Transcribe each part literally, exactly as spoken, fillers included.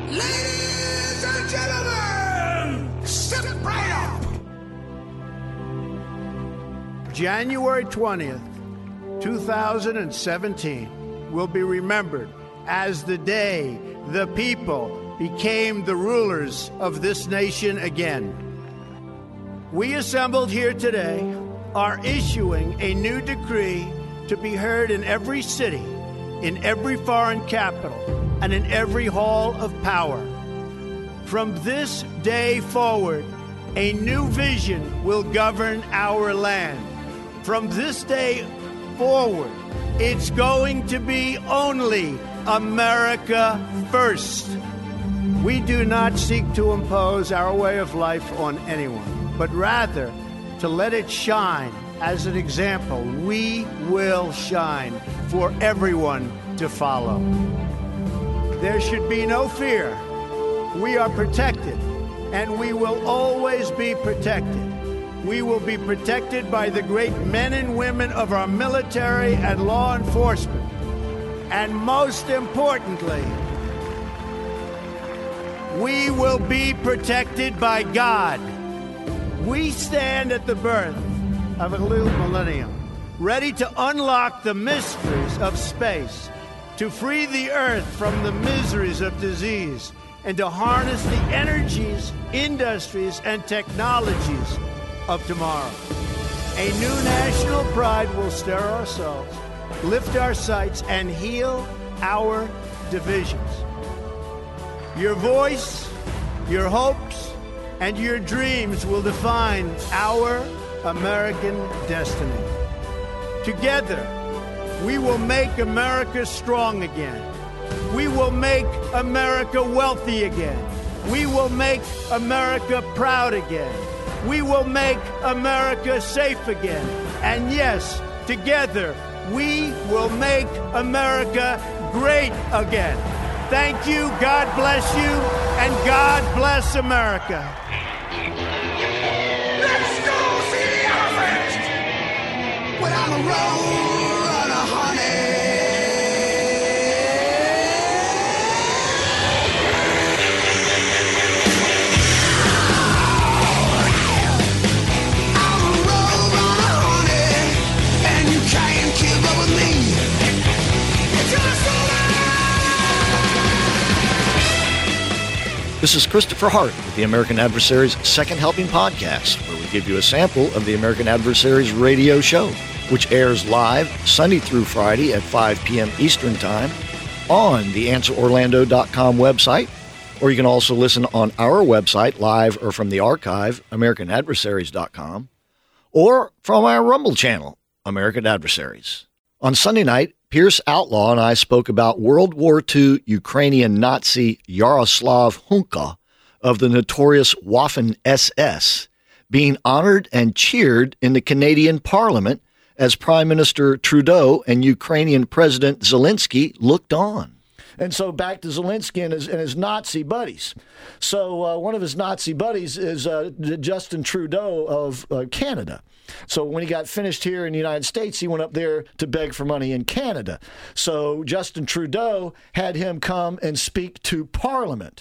Ladies and gentlemen, step right up. January twentieth, two thousand seventeen will be remembered as the day the people became the rulers of this nation again. We assembled here today are issuing a new decree to be heard in every city, in every foreign capital, and in every hall of power. From this day forward, a new vision will govern our land. From this day forward, it's going to be only America first. We do not seek to impose our way of life on anyone, but rather to let it shine as an example. We will shine for everyone to follow. There should be no fear. We are protected, and we will always be protected. We will be protected by the great men and women of our military and law enforcement. And most importantly, we will be protected by God. We stand at the birth of a new millennium, ready to unlock the mysteries of space, to free the earth from the miseries of disease, and to harness the energies, industries, and technologies of tomorrow. A new national pride will stir our souls, lift our sights, and heal our divisions. Your voice, your hopes, and your dreams will define our American destiny. Together, we will make America strong again. We will make America wealthy again. We will make America proud again. We will make America safe again. And yes, together, we will make America great again. Thank you, God bless you, and God bless America. Let's go see the elephant. When I'm a road runner, honey. I'm a road runner, honey, and you can't keep up with me. It's just over. This is Christopher Hart with the American Adversaries Second Helping Podcast, where we give you a sample of the American Adversaries radio show, which airs live Sunday through Friday at five p.m. Eastern Time on the answer orlando dot com website, or you can also listen on our website live or from the archive, american adversaries dot com, or from our Rumble channel, American Adversaries. On Sunday night, Pierce Outlaw and I spoke about World War Two Ukrainian Nazi Yaroslav Hunka of the notorious Waffen S S being honored and cheered in the Canadian Parliament as Prime Minister Trudeau and Ukrainian President Zelensky looked on. And so back to Zelensky and his, and his Nazi buddies. So uh, one of his Nazi buddies is uh, Justin Trudeau of uh, Canada. So when he got finished here in the United States, he went up there to beg for money in Canada. So Justin Trudeau had him come and speak to Parliament.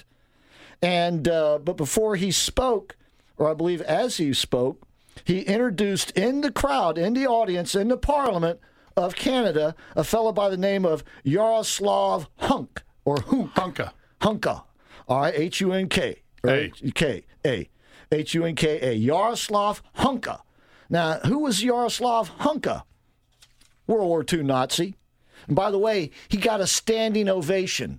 And uh, but before he spoke, or I believe as he spoke, he introduced in the crowd, in the audience, in the Parliament of Canada, a fellow by the name of Yaroslav Hunk, or Hunk. Hunka. Hunka. All right, H U N K. A. K. A. H U N K A. Yaroslav Hunka. Now, who was Yaroslav Hunka? World War Two Nazi. And by the way, he got a standing ovation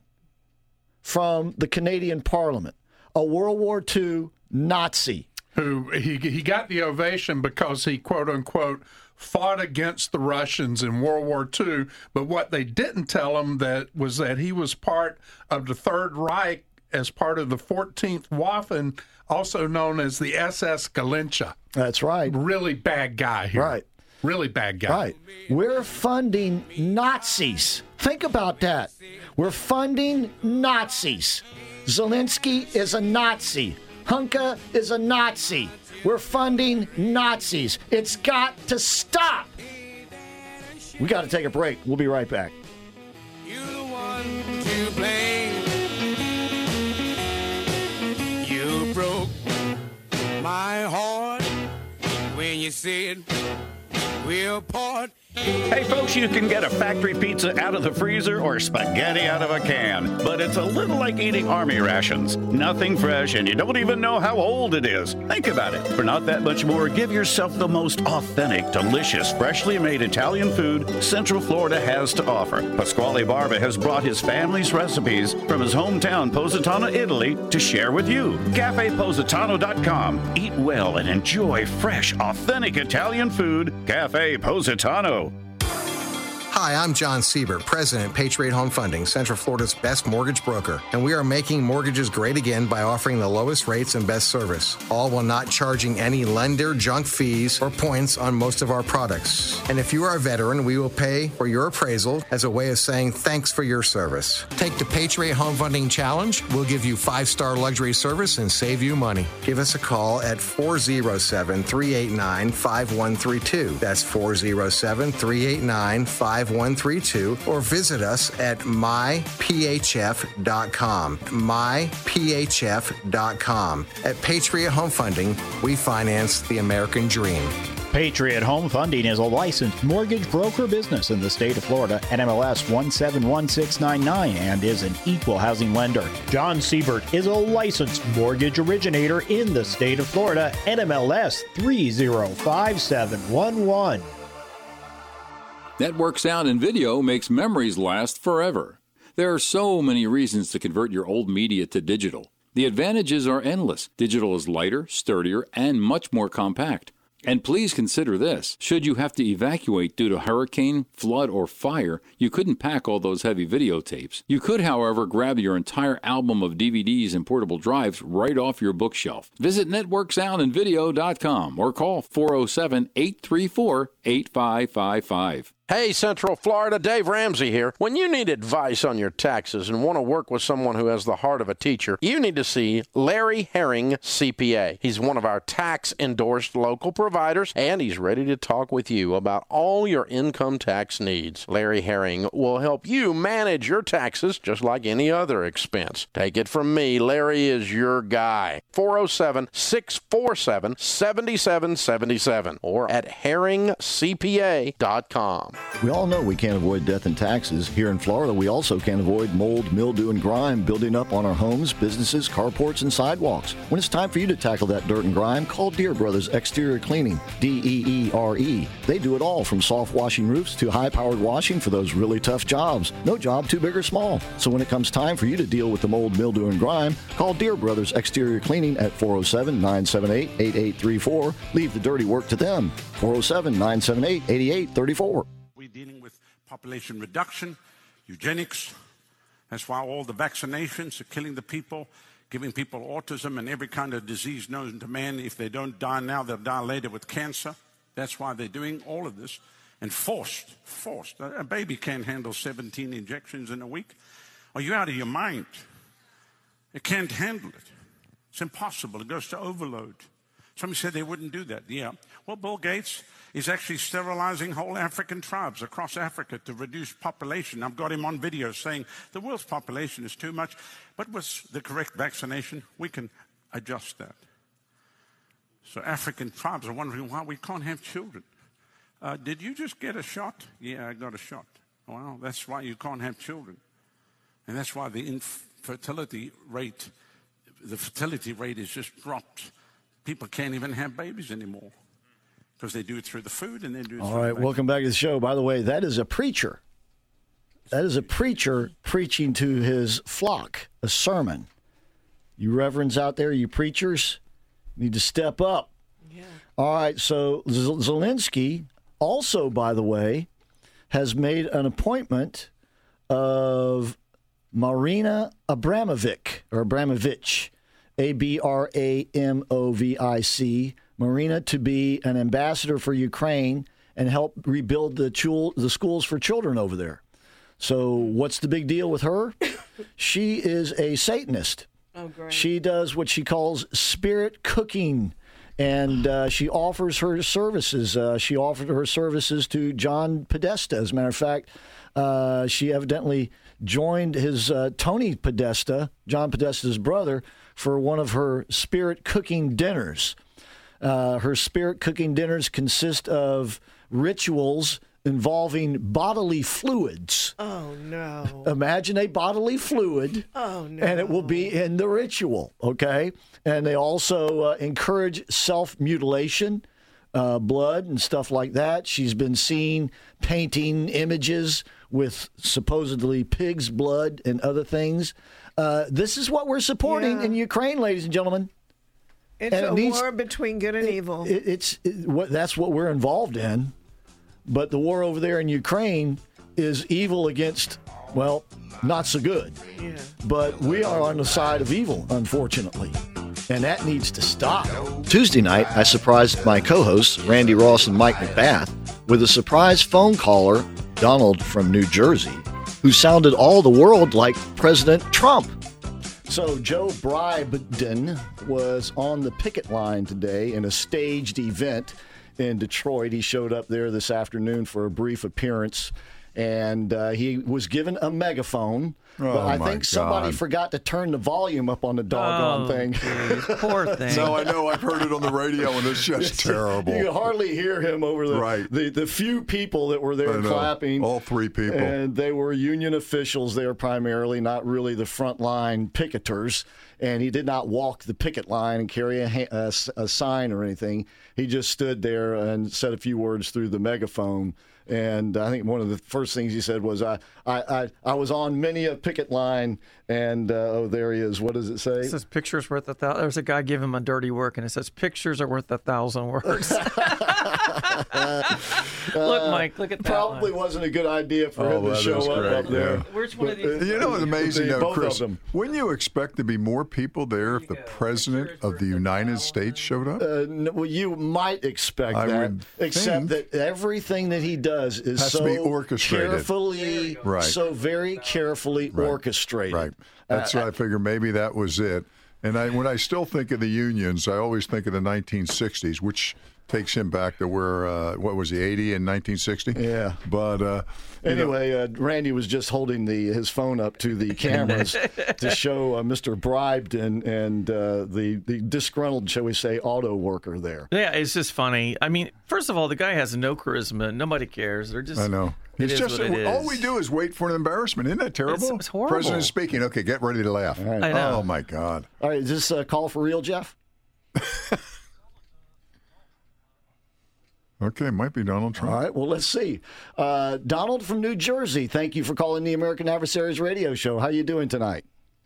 from the Canadian Parliament. A World War Two Nazi. Who he he got the ovation because he, quote unquote, fought against the Russians in World War Two. But what they didn't tell him that was that he was part of the Third Reich as part of the fourteenth Waffen, also known as the S S Galincha. That's right. Really bad guy here. Right. Really bad guy. Right. We're funding Nazis. Think about that. We're funding Nazis. Zelensky is a Nazi. Hunka is a Nazi. We're funding Nazis. It's got to stop. We got to take a break. We'll be right back. You're the one to blame. said we'll part. Hey folks, you can get a factory pizza out of the freezer or spaghetti out of a can, but it's a little like eating army rations. Nothing fresh, and you don't even know how old it is. Think about it. For not that much more, give yourself the most authentic, delicious, freshly made Italian food Central Florida has to offer. Pasquale Barba has brought his family's recipes from his hometown, Positano, Italy, to share with you. cafe positano dot com. Eat well and enjoy fresh, authentic Italian food. Cafe Positano. Hi, I'm John Siebert, President, Patriot Home Funding, Central Florida's best mortgage broker. And we are making mortgages great again by offering the lowest rates and best service, all while not charging any lender junk fees or points on most of our products. And if you are a veteran, we will pay for your appraisal as a way of saying thanks for your service. Take the Patriot Home Funding Challenge. We'll give you five-star luxury service and save you money. Give us a call at four oh seven, three eight nine, five one three two. That's four oh seven, three eight nine, five one three two, or visit us at my p h f dot com. my p h f dot com. At Patriot Home Funding, we finance the American dream. Patriot Home Funding is a licensed mortgage broker business in the state of Florida, N M L S one seven one six nine nine, and is an equal housing lender. John Siebert is a licensed mortgage originator in the state of Florida, N M L S three zero five seven one one. Network Sound and Video makes memories last forever. There are so many reasons to convert your old media to digital. The advantages are endless. Digital is lighter, sturdier, and much more compact. And please consider this. Should you have to evacuate due to hurricane, flood, or fire, you couldn't pack all those heavy videotapes. You could, however, grab your entire album of D V Ds and portable drives right off your bookshelf. Visit network sound and video dot com or call four oh seven, eight three four, eight five five five. Hey, Central Florida, Dave Ramsey here. When you need advice on your taxes and want to work with someone who has the heart of a teacher, you need to see Larry Herring, C P A. He's one of our tax-endorsed local providers, and he's ready to talk with you about all your income tax needs. Larry Herring will help you manage your taxes just like any other expense. Take it from me, Larry is your guy. four oh seven, six four seven, seven seven seven seven or at herring c p a dot com. We all know we can't avoid death and taxes. Here in Florida, we also can't avoid mold, mildew, and grime building up on our homes, businesses, carports, and sidewalks. When it's time for you to tackle that dirt and grime, call Deere Brothers Exterior Cleaning, D E E R E. They do it all, from soft washing roofs to high-powered washing for those really tough jobs. No job too big or small. So when it comes time for you to deal with the mold, mildew, and grime, call Deere Brothers Exterior Cleaning at four oh seven, nine seven eight, eight eight three four. Leave the dirty work to them. four oh seven, nine seven eight, eight eight three four. We're dealing with population reduction, eugenics. That's why all the vaccinations are killing the people, giving people autism and every kind of disease known to man. If they don't die now, they'll die later with cancer. That's why they're doing all of this. And forced, forced. A baby can't handle seventeen injections in a week. Are you out of your mind? It can't handle it. It's impossible. It goes to overload. Somebody said they wouldn't do that. Yeah. Well, Bill Gates is actually sterilizing whole African tribes across Africa to reduce population. I've got him on video saying the world's population is too much. But with the correct vaccination, we can adjust that. So African tribes are wondering why we can't have children. Uh, did you just get a shot? Yeah, I got a shot. Well, that's why you can't have children. And that's why the infertility rate, the fertility rate is just dropped. People can't even have babies anymore because they do it through the food and they do it All through right, the welcome back to the show. By the way, that is a preacher. That is a preacher preaching to his flock, a sermon. You reverends out there, you preachers, need to step up. Yeah. All right, so Zelensky also, by the way, has made an appointment of Marina Abramovic, or Abramovich, A B R A M O V I C, Marina, to be an ambassador for Ukraine and help rebuild the, chul- the schools for children over there. So what's the big deal with her? She is a Satanist. Oh, great. She does what she calls spirit cooking, and uh, she offers her services. Uh, she offered her services to John Podesta. As a matter of fact, uh, she evidently joined his uh, Tony Podesta, John Podesta's brother, for one of her spirit cooking dinners. Uh, her spirit cooking dinners consist of rituals involving bodily fluids. Oh, no. Imagine a bodily fluid. Oh, no. And it will be in the ritual, okay? And they also uh, encourage self-mutilation, uh, blood and stuff like that. She's been seen painting images with supposedly pig's blood and other things. Uh, this is what we're supporting Yeah. in Ukraine, ladies and gentlemen. It's And a it needs- war between good and evil. It, it's it, what, that's what we're involved in. But the war over there in Ukraine is evil against, well, not so good. Yeah. But we are on the side of evil, unfortunately. And that needs to stop. Tuesday night, I surprised my co-hosts, Randy Ross and Mike McBath, with a surprise phone caller, Donald from New Jersey, who sounded all the world like President Trump. So Joe Biden was on the picket line today in a staged event in Detroit. He showed up there this afternoon for a brief appearance, and uh, he was given a megaphone. Oh, but I my think somebody God. forgot to turn the volume up on the doggone Oh, thing. geez. Poor thing. No, I know. I've heard it on the radio, and it's just terrible. You can hardly hear him over the, Right. the the few people that were I there know. clapping. All three people. And they were union officials there primarily, not really the frontline picketers. And he did not walk the picket line and carry a, ha- a s- a sign or anything. He just stood there and said a few words through the megaphone. And I think one of the first things he said was, I I, I, I was on many a picket line, and, uh, oh, there he is. What does it say? It says pictures worth a thousand. There's a guy give him a dirty work, and it says pictures are worth a thousand words. Look, Mike, look at that. Probably one. wasn't a good idea for Oh, him to that show is up great, up there. yeah. Which one of But, these? You know what's amazing, They- though, both of Chris? them. Wouldn't you expect to be more people there if the President of the United States showed up? Uh, n- well, you might expect I that, would except think. that everything that he does is Has to so be orchestrated. carefully, Right. so very carefully Right. orchestrated. Right. That's Uh, what I figure. Maybe that was it. And I, when I still think of the unions, I always think of the nineteen sixties, which takes him back to where, uh, what was he, eighty in nineteen sixty? Yeah. But uh, you know, Anyway, uh, Randy was just holding the his phone up to the cameras to show uh, Mister Bribden and uh, the the disgruntled, shall we say, auto worker there. Yeah, it's just funny. I mean, first of all, the guy has no charisma. Nobody cares. They're just. I know. It It's is just what it all is. we do is wait for an embarrassment. Isn't that terrible? It's- it's horrible. President speaking. Okay, get ready to laugh. right. I know. Oh my God. All right, is this a call for real, Jeff? Okay, might be Donald Trump. All right, well, let's see. Uh, Donald from New Jersey, thank you for calling the American Adversaries Radio Show. How you doing tonight?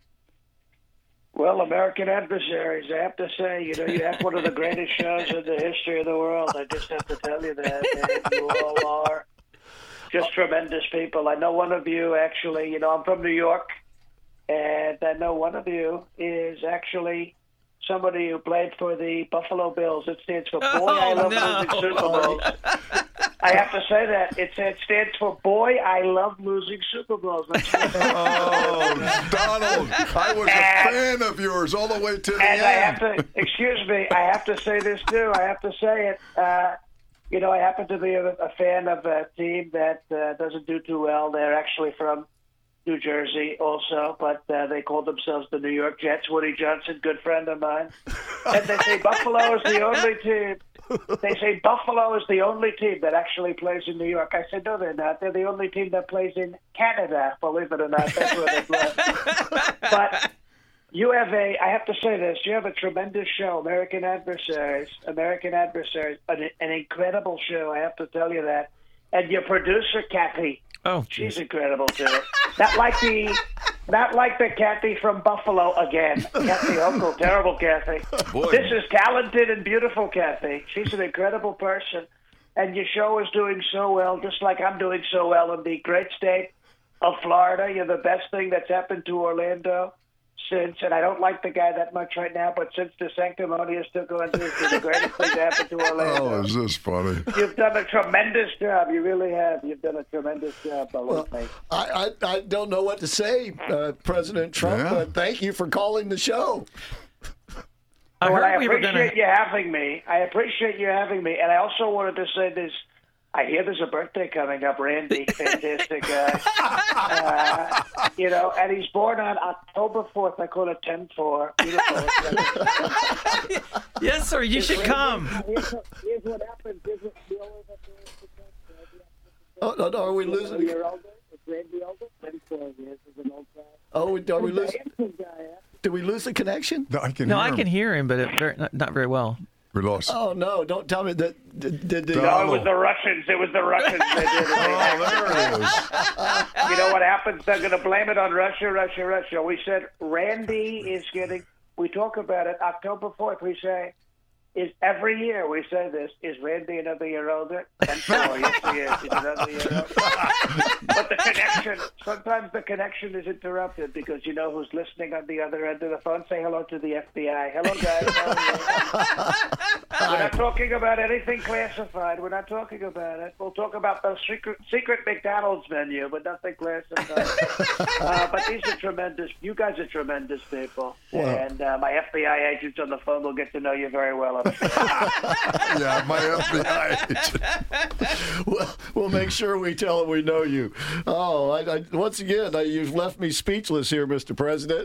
Well, American Adversaries, I have to say, you know, you have one of the greatest shows in the history of the world. I just have to tell you that. Man. You all are just tremendous people. I know one of you actually, you know, I'm from New York, and I know one of you is actually somebody who played for the Buffalo Bills. It stands for Boy, I Oh, Love no. Losing Super Bowls. I have to say that. It, it stands for Boy, I Love Losing Super Bowls. That's what it says. Oh, Donald, I was a fan of yours all the way to the And end. I have to, excuse me, I have to say this too. I have to say it. Uh, you know, I happen to be a, a fan of a team that uh, doesn't do too well. They're actually from New Jersey also, but uh, they call themselves the New York Jets. Woody Johnson, good friend of mine. And they say Buffalo is the only team. They say Buffalo is the only team that actually plays in New York. I said, no, they're not. They're the only team that plays in Canada, believe it or not. That's where they play. But you have a, I have to say this, you have a tremendous show, American Adversaries, American Adversaries, an, an incredible show, I have to tell you that. And your producer, Kathy, Oh, she's incredible too. Not like the, not like the Kathy from Buffalo again. Kathy Uncle, terrible Kathy. Boy. This is talented and beautiful Kathy. She's an incredible person, and your show is doing so well, just like I'm doing so well in the great state of Florida. You're the best thing that's happened to Orlando since, and I don't like the guy that much right now, but since the Sanctimonious took on, this is the greatest thing to happen to Orlando. Oh, is this funny? You've done a tremendous job. You really have. You've done a tremendous job, believe me. I, I, I don't know what to say, uh, President Trump, Yeah. but thank you for calling the show. I well, heard I we were appreciate going to. you having me. I appreciate you having me. And I also wanted to say this I hear there's a birthday coming up, Randy. Fantastic guy. Uh, you know, and he's born on October fourth. I call it ten four. Beautiful. Yes, sir. You should come. Here's, here's what happens. Here's what, you know, Oh, no, no, are we losing? You're older. It's Randy older. twenty-four years is an old guy. Oh, are we losing? Did we lose the connection? No, I can No, hear I him. can hear him, but it very, not, not very well. We lost. Oh no! Don't tell me that. Did, did the, No, it was the Russians. It was the Russians. They did it. Oh, there it is. You know what happens? They're going to blame it on Russia, Russia, Russia. We said Randy is getting. We talk about it October fourth. We say, is every year we say this. Is Randy another year older? And so, yes, he is. He's another year older. But the connection. Sometimes the connection is interrupted because you know who's listening on the other end of the phone. Say hello to the F B I. Hello, guys. How are you? We're not talking about anything classified. We're not talking about it. We'll talk about the secret, secret McDonald's menu, but nothing classified. uh, but these are tremendous. You guys are tremendous people. Wow. And uh, my F B I agents on the phone will get to know you very well. I'm sure. Yeah, my F B I agent. Well, we'll make sure we tell them we know you. Oh, I, I, once again, I, you've left me speechless here, Mister President.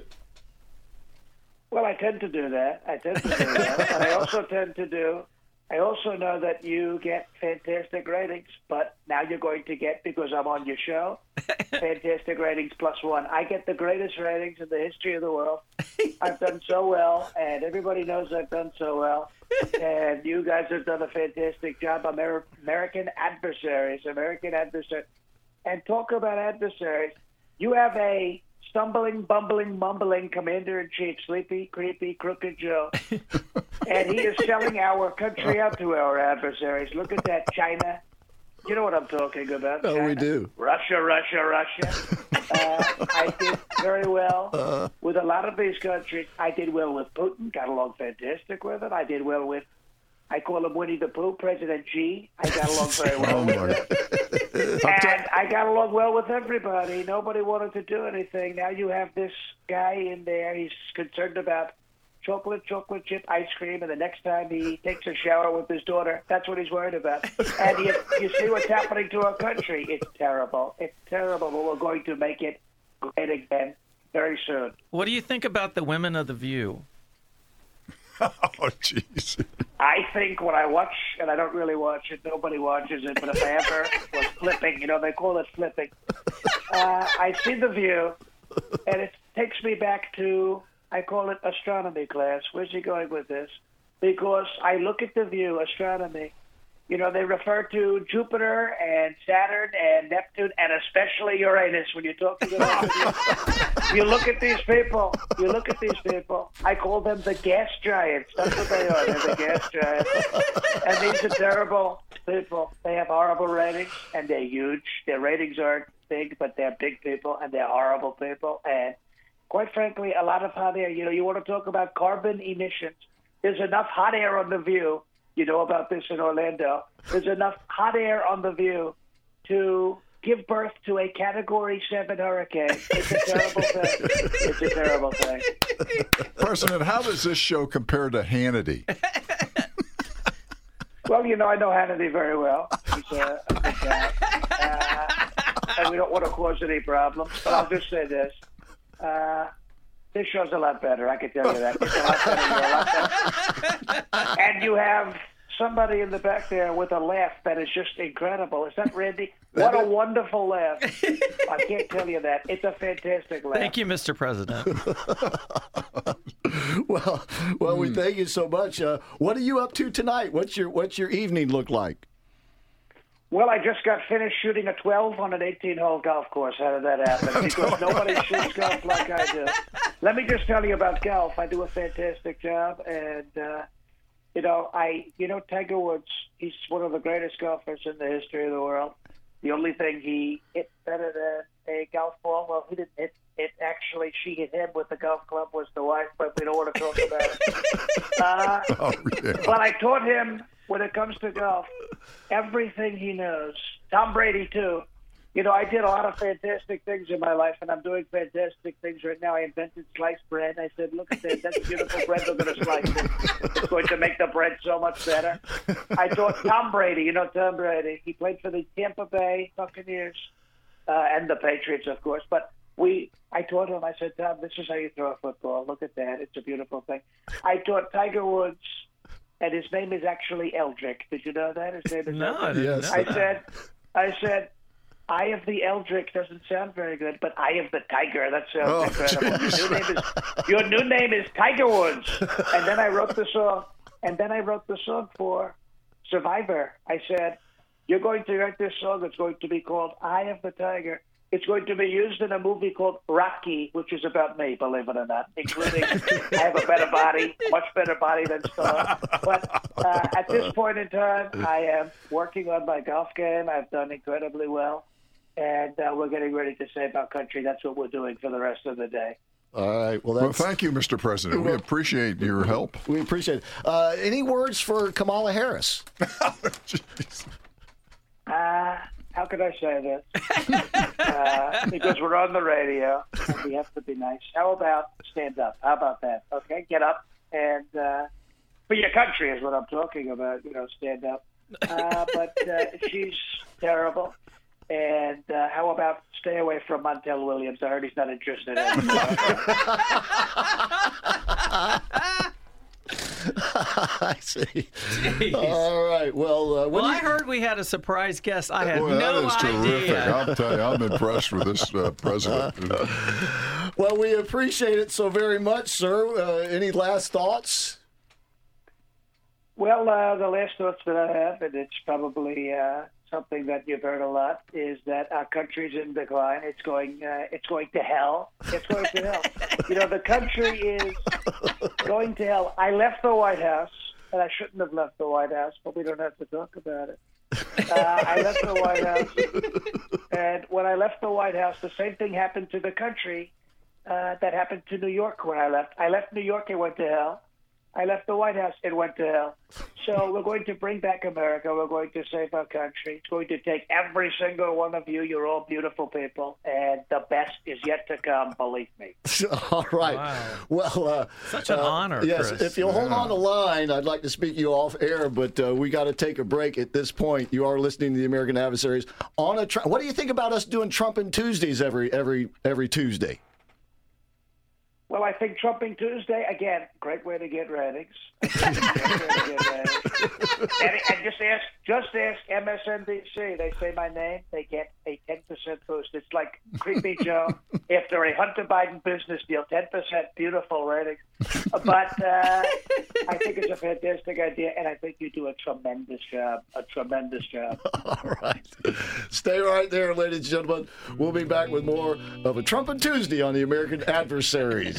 Well, I tend to do that. I tend to do that. And I also tend to do, I also know that you get fantastic ratings, but now you're going to get, because I'm on your show, fantastic ratings plus one. I get the greatest ratings in the history of the world. I've done so well, and everybody knows I've done so well. And you guys have done a fantastic job. Amer- American adversaries, American adversaries. And talk about adversaries. You have a stumbling, bumbling, mumbling commander-in-chief, sleepy, creepy, crooked Joe. And he is selling our country out to our adversaries. Look at that, China. You know what I'm talking about. Oh, China. we do. Russia, Russia, Russia. uh, I did very well Uh, with a lot of these countries. I did well with Putin, got along fantastic with him. I did well with, I call him Winnie the Pooh, President Xi. I got along very well Oh, with my. him. And I got along well with everybody. Nobody wanted to do anything. Now you have this guy in there. He's concerned about chocolate, chocolate chip ice cream, and the next time he takes a shower with his daughter, that's what he's worried about. And you, you see what's happening to our country. It's terrible. It's terrible, but we're going to make it great again very soon. What do you think about the women of The View? Oh, jeez. I think when I watch, and I don't really watch it, nobody watches it, but if I ever was flipping, you know, they call it flipping, uh, I see The View, and it takes me back to, I call it astronomy class. Where's he going with this? Because I look at The View, astronomy, you know, they refer to Jupiter and Saturn and Neptune and especially Uranus when you're talking about it. You look at these people. You look at these people. I call them the gas giants. That's what they are. They're the gas giants. And these are terrible people. They have horrible ratings, and they're huge. Their ratings aren't big, but they're big people, and they're horrible people. And quite frankly, a lot of hot air. You know, you want to talk about carbon emissions. There's enough hot air on The View. You know about this in Orlando. There's enough hot air on The View to give birth to a Category seven hurricane. It's a terrible thing. It's a terrible thing. President, how does this show compare to Hannity? Well, you know, I know Hannity very well. He's a, a good guy. Uh, and we don't want to cause any problems. But I'll just say this. Uh, This show's a lot better, I can tell you that. It's a lot better. You're a lot better. And you have somebody in the back there with a laugh that is just incredible. Is that Randy? What a wonderful laugh. I can't tell you that. It's a fantastic laugh. Thank you, Mister President. well, well, we thank you so much. Uh, what are you up to tonight? What's your What's your evening look like? Well, I just got finished shooting a twelve on an eighteen-hole golf course. How did that happen? Because nobody shoots golf like I do. Let me just tell you about golf. I do a fantastic job, and uh, you know, I, you know, Tiger Woods. He's one of the greatest golfers in the history of the world. The only thing he hit better than a golf ball. Well, he didn't hit it. Actually, she hit him with the golf club. Was the wife, but we don't want to talk about it. Uh, Oh, yeah. But I taught him. When it comes to golf, everything he knows, Tom Brady too, You know, I did a lot of fantastic things in my life, and I'm doing fantastic things right now. I invented sliced bread. I said, look at that. That's beautiful bread. We're going to slice it. It's going to make the bread so much better. I taught Tom Brady. You know Tom Brady. He played for the Tampa Bay Buccaneers uh, and the Patriots, of course. But we, I taught him, I said, Tom, this is how you throw a football. Look at that. It's a beautiful thing. I taught Tiger Woods, and his name is actually Eldrick. Did you know that? His name is No, I Eldrick. didn't know I that. said, I said, Eye of the Eldrick doesn't sound very good, but Eye of the Tiger, that sounds Oh, incredible. Your new, name is, your new name is Tiger Woods. And then I wrote the song, and then I wrote the song for Survivor. I said, you're going to write this song. It's going to be called Eye of the Tiger. It's going to be used in a movie called Rocky, which is about me, believe it or not, including I have a better body, much better body than Star. But uh, at this point in time, I am working on my golf game. I've done incredibly well. And uh, we're getting ready to save our country. That's what we're doing for the rest of the day. All right. Well, Well, that's, thank you, Mister President. We appreciate your help. we appreciate it. Uh, any words for Kamala Harris? Uh, how could I say this? uh, because we're on the radio, and we have to be nice. How about stand up? How about that? Okay, get up. And uh, for your country is what I'm talking about, you know, stand up. Uh, but uh, she's terrible. And uh, how about stay away from Montel Williams? I heard he's not interested in it. I see. Jeez. All right. Well, uh, when Well, you- I heard we had a surprise guest. I had Boy, no that is terrific. idea. I'll tell you, I'm impressed with this uh, president. well, we appreciate it so very much, sir. Uh, any last thoughts? Well, uh, the last thoughts that I have, and it's probably uh, something that you've heard a lot, is that our country's in decline. It's going, uh, it's going to hell. It's going to hell. You know, the country is going to hell. I left the White House, and I shouldn't have left the White House, but we don't have to talk about it. Uh, I left the White House, and when I left the White House, the same thing happened to the country uh, that happened to New York when I left. I left New York, it went to hell. I left the White House, it went to hell. So we're going to bring back America. We're going to save our country. It's going to take every single one of you. You're all beautiful people, and the best is yet to come, believe me. All right. Wow. Well, uh, Such an uh, honor, Yes, Chris. if you'll hold on the line, I'd like to speak you off air, but uh, we got to take a break at this point. You are listening to the American Adversaries on a. Tr- what do you think about us doing Trumpin' Tuesdays every every every Tuesday? Well, I think Trumping Tuesday, again, great way to get ratings. Great way to get ratings. and, and just ask, just ask M S N B C. They say my name, they get a ten percent boost. It's like Creepy Joe after a Hunter Biden business deal, ten percent beautiful ratings. But uh, I think it's a fantastic idea, and I think you do a tremendous job, a tremendous job. All right. Stay right there, ladies and gentlemen. We'll be back with more of a Trumpin' Tuesday on the American Adversaries.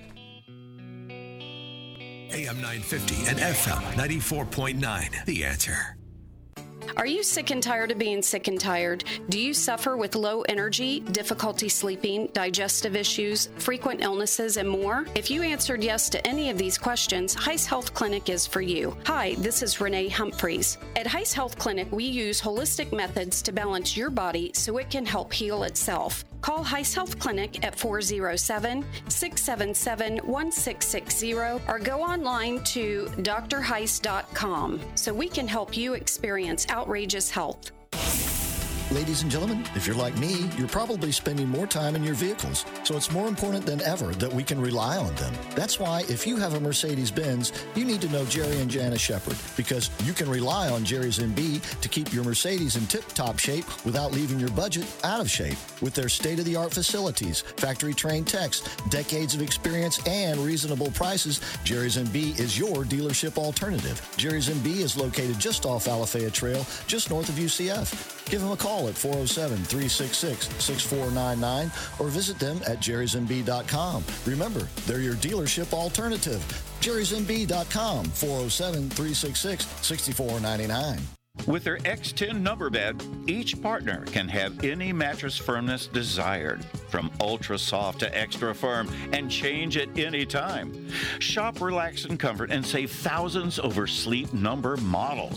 A M nine fifty and F M ninety-four point nine. The Answer. Are you sick and tired of being sick and tired? Do you suffer with low energy, difficulty sleeping, digestive issues, frequent illnesses, and more? If you answered yes to any of these questions, Heiss Health Clinic is for you. Hi, this is Renee Humphreys. At Heiss Health Clinic, we use holistic methods to balance your body so it can help heal itself. Call Heiss Health Clinic at four oh seven, six seven seven, one six six zero or go online to d r heiss dot com so we can help you experience outrageous health. Ladies and gentlemen, if you're like me, you're probably spending more time in your vehicles, so it's more important than ever that we can rely on them. That's why if you have a Mercedes-Benz, you need to know Jerry and Jana Shepard, because you can rely on Jerry's M B to keep your Mercedes in tip-top shape without leaving your budget out of shape. With their state-of-the-art facilities, factory-trained techs, decades of experience, and reasonable prices, Jerry's M B is your dealership alternative. Jerry's M B is located just off Alafaya Trail, just north of U C F. Give them a call at four oh seven, three six six, six four nine nine or visit them at jerrys m b dot com. Remember, they're your dealership alternative. jerrys m b dot com, four oh seven, three six six, six four nine nine. With their X ten number bed, each partner can have any mattress firmness desired, from ultra soft to extra firm, and change at any time. Shop, relax, and comfort and save thousands over sleep number models.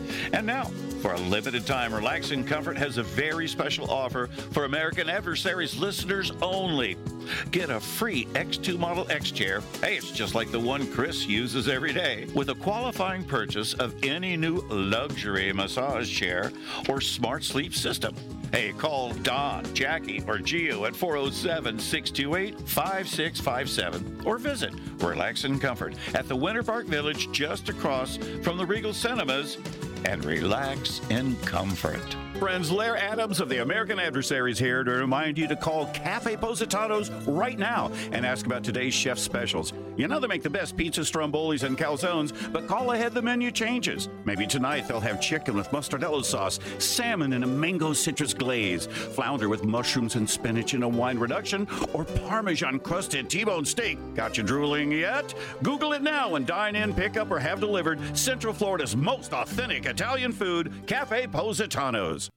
And now, for a limited time, Relaxing Comfort has a very special offer for American Adversaries listeners only. Get a free X two Model X chair. Hey, it's just like the one Chris uses every day, with a qualifying purchase of any new luxury massage chair or smart sleep system. Hey, call Don, Jackie, or Gio at four oh seven, six two eight, five six five seven or visit Relax and Comfort at the Winter Park Village just across from the Regal Cinemas, and relax in comfort. Friends, Lair Adams of the American Adversaries here to remind you to call Cafe Positanos right now and ask about today's chef specials. You know they make the best pizza, strombolis, and calzones, but call ahead, the menu changes. Maybe tonight they'll have chicken with mustardello sauce, salmon in a mango citrus glaze, flounder with mushrooms and spinach in a wine reduction, or Parmesan crusted T-bone steak. Got you drooling yet? Google it now and dine in, pick up, or have delivered Central Florida's most authentic Italian food, Cafe Positanos.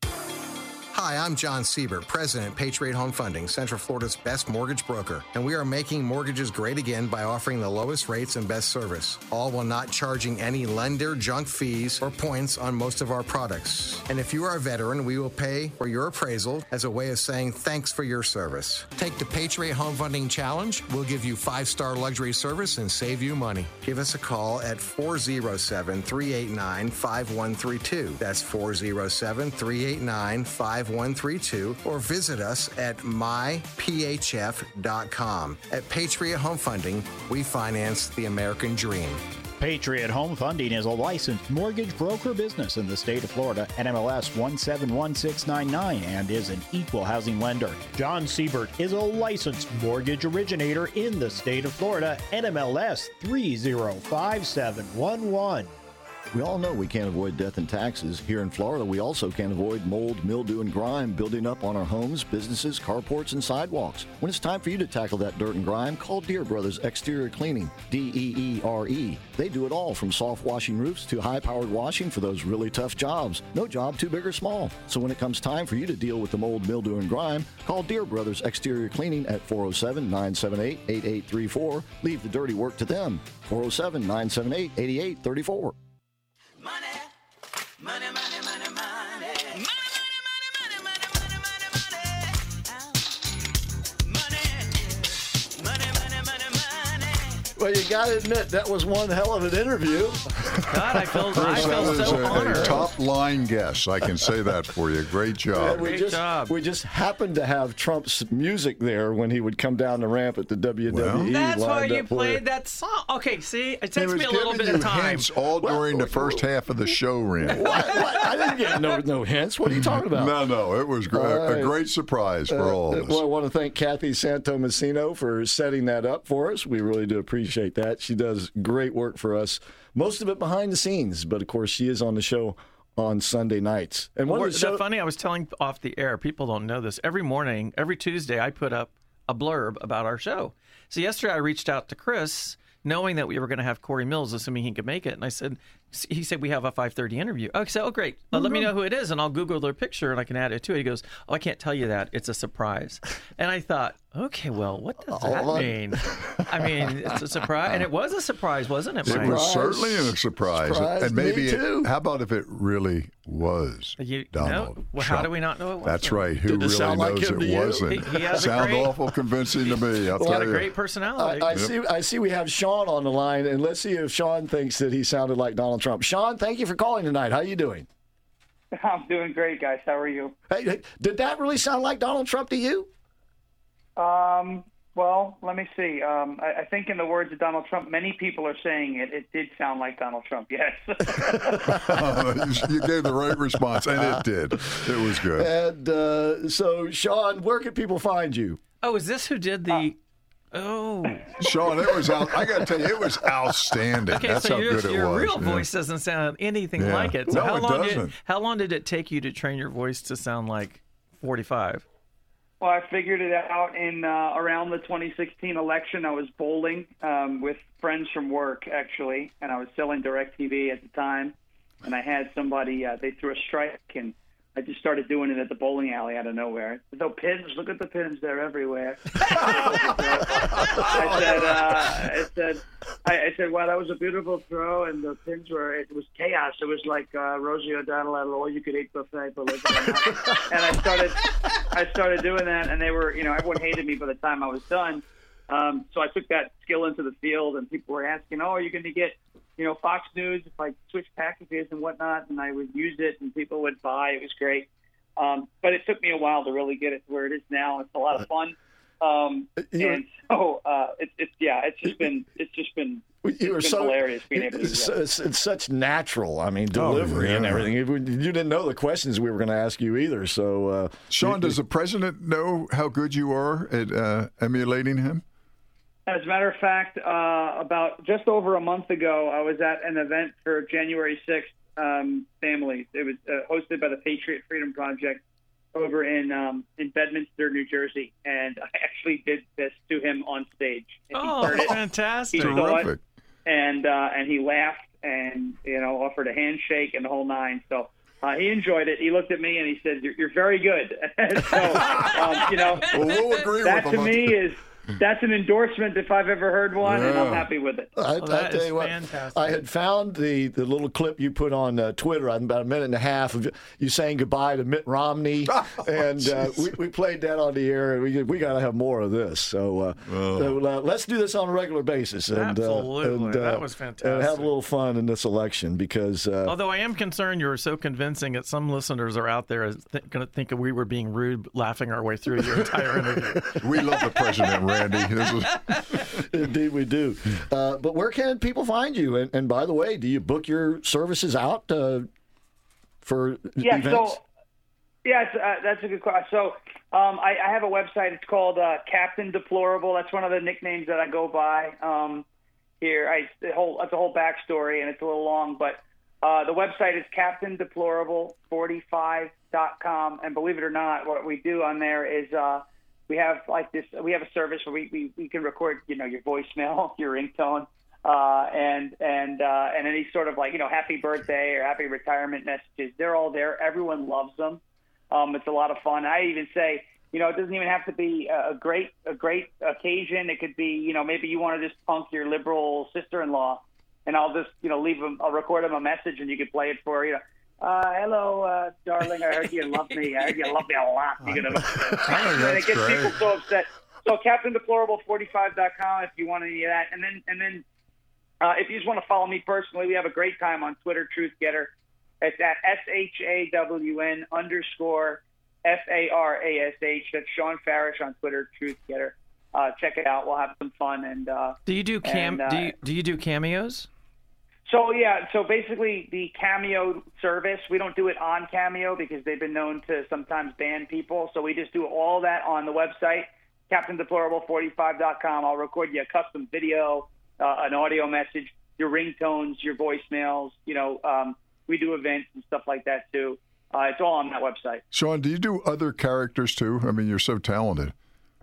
Hi, I'm John Siebert, President, Patriot Home Funding, Central Florida's best mortgage broker, and we are making mortgages great again by offering the lowest rates and best service, all while not charging any lender junk fees or points on most of our products. And if you are a veteran, we will pay for your appraisal as a way of saying thanks for your service. Take the Patriot Home Funding Challenge. We'll give you five-star luxury service and save you money. Give us a call at four oh seven, three eight nine, five one three two. That's four oh seven, three eight nine, five one three two, or visit us at my p h f dot com. At Patriot Home Funding, we finance the American dream. Patriot Home Funding is a licensed mortgage broker business in the state of Florida, N M L S one seven one six nine nine, and is an equal housing lender. John Siebert is a licensed mortgage originator in the state of Florida, N M L S three oh five seven one one. We all know we can't avoid death and taxes. Here in Florida, we also can't avoid mold, mildew, and grime building up on our homes, businesses, carports, and sidewalks. When it's time for you to tackle that dirt and grime, call Deere Brothers Exterior Cleaning, D E E R E. They do it all, from soft washing roofs to high-powered washing for those really tough jobs. No job too big or small. So when it comes time for you to deal with the mold, mildew, and grime, call Deere Brothers Exterior Cleaning at four oh seven, nine seven eight, eight eight three four. Leave the dirty work to them. four oh seven, nine seven eight, eight eight three four. Money, money, money, money, money. Money, money, money, money, money. Well, you got to admit, that was one hell of an interview. God, I feel, I Chris, feel that was so a, honored. a top line guess. I can say that for you. Great job. we Great just, job. We just happened to have Trump's music there when he would come down the ramp at the W W E. Well, That's why lined you up for played that song. Okay, see, it He takes was me a little giving bit you of time. hints all during the first half of the show, Ram. What? What? I didn't get no, no hints. What are you talking about? No, no, it was gr- All right. a great surprise for Uh, all of us. Well, I want to thank Kathy Santomassino for setting that up for us. We really do appreciate that. She does great work for us, most of it behind the scenes, but of course she is on the show on Sunday nights. And one Well, of the show- funny, I was telling off the air, people don't know this. Every morning, every Tuesday, I put up a blurb about our show. So yesterday I reached out to Chris, knowing that we were going to have Corey Mills, assuming he could make it. And I said, he said, we have a five thirty interview. I said, oh, great. Uh, let me know who it is, and I'll Google their picture, and I can add it to it. He goes, oh, I can't tell you that. It's a surprise. And I thought, okay, well, what does that Oh, mean? I mean, it's a surprise. And it was a surprise, wasn't it, It Mike? was certainly a surprise. Surprised and maybe me it- too. how about if it really was You- Donald no? Well, Trump? how do we not know it was? That's right. Who Did it really sound like knows him to it you? wasn't? He- he has a Sound great- awful convincing to me. I'll He's tell got a you. great personality. I, I see. I see. We have Sean on the line, and let's see if Sean thinks that he sounded like Donald Trump. Sean, thank you for calling tonight. How you doing? I'm doing great, guys. How are you? Hey, hey, did that really sound like Donald Trump to you? Um, well, let me see. Um, I, I think in the words of Donald Trump, many people are saying it. It did sound like Donald Trump, yes. You gave the right response, and it did. It was good. And uh, so, Sean, where can people find you? Oh, is this who did the... Oh. Sean, it was out. I got to tell you, it was outstanding. Okay, That's so how your, good it your was. real Yeah. voice doesn't sound anything Yeah. like it. So No, how it long did doesn't. how long did it take you to train your voice to sound like forty-five? Well, I figured it out in uh, around the twenty sixteen election. I was bowling um, with friends from work, actually, and I was selling DirecTV at the time. And I had somebody, uh, they threw a strike, and I just started doing it at the bowling alley out of nowhere. No pins, look at the pins, they're everywhere. I said, uh, I said, I, I said, wow, that was a beautiful throw, and the pins were, it was chaos. It was like uh, Rosie O'Donnell at an all-you-could-eat buffet, believe it or not. And I started, I started doing that, and they were, you know, everyone hated me by the time I was done. Um, so I took that skill into the field, and people were asking, oh, are you going to get, you know, Fox News if I switch packages and whatnot? And I would use it, and people would buy. It was great. Um, but it took me a while to really get it to where it is now. It's a lot of fun. Um, and so, uh, it's, it's, yeah, it's just been, it's just been, it's You were been so hilarious being able to do it's, that. it's, it's such natural. I mean, delivery Oh, yeah. and everything. You didn't know the questions we were going to ask you either. So, uh, Sean, you- does the president know how good you are at uh, emulating him? As a matter of fact, uh, about just over a month ago, I was at an event for January sixth um, families. It was uh, hosted by the Patriot Freedom Project over in um, in Bedminster, New Jersey, and I actually did this to him on stage. And he Oh, heard it. fantastic. He saw it, Terrific. and uh, and he laughed and you know offered a handshake and the whole nine. So. Uh, he enjoyed it. He looked at me and he said, "You're, you're very good." so, um, you know, Well, we'll agree that with to him. me is that's an endorsement if I've ever heard one, and I'm Yeah. happy with it. I, Well, I that tell is you what, fantastic. I had found the, the little clip you put on uh, Twitter, about a minute and a half of you saying goodbye to Mitt Romney, Oh, and uh, we, we played that on the air, and we we got to have more of this. So, uh, so uh, let's do this on a regular basis. And, Absolutely. uh, and, That uh, was And have fantastic. a little fun in this election because uh, Although I am concerned you were so convincing that some listeners are out there th- going to think we were being rude, laughing our way through your entire interview. We love the president, Randy. This is, Indeed, we do. Uh, but where can people find you? And, and by the way, do you book your services out uh, for Yeah, events? so yeah, it's, uh, that's a good question. So um, I, I have a website. It's called uh, Captain Deplorable. That's one of the nicknames that I go by um, here. I the whole that's a whole backstory, and it's a little long, but uh, the website is captain deplorable forty-five dot com. And believe it or not, what we do on there is uh, we have like this. We have a service where we, we, we can record, you know, your voicemail, your ringtone. Uh, and and uh, and any sort of like you know happy birthday or happy retirement messages, they're all there. Everyone loves them. Um, it's a lot of fun. I even say, you know, it doesn't even have to be a great a great occasion. It could be, you know, maybe you want to just punk your liberal sister-in-law, and I'll just you know leave them. I'll record them a message, and you can play it for you know. Uh, hello, uh, darling. I heard you love me. I heard you love me a lot. You know, and it gets great. people so upset. So Captain Deplorable forty-five dot com if you want any of that, and then and then. Uh, if you just want to follow me personally, we have a great time on Twitter, Truth Getter. It's at S H A W N underscore F A R A S H. That's Sean Farish on Twitter, Truth Getter. Uh, check it out. We'll have some fun. And uh, Do you do cam? and, uh, do you do you do cameos? So yeah, so basically the Cameo service, we don't do it on Cameo because they've been known to sometimes ban people. So we just do all that on the website, Captain Deplorable forty-five dot com. I'll record you a custom video. Uh, an audio message, your ringtones, your voicemails. You know, um, we do events and stuff like that too. Uh, it's all on that website. Sean, do you do other characters too? I mean, you're so talented.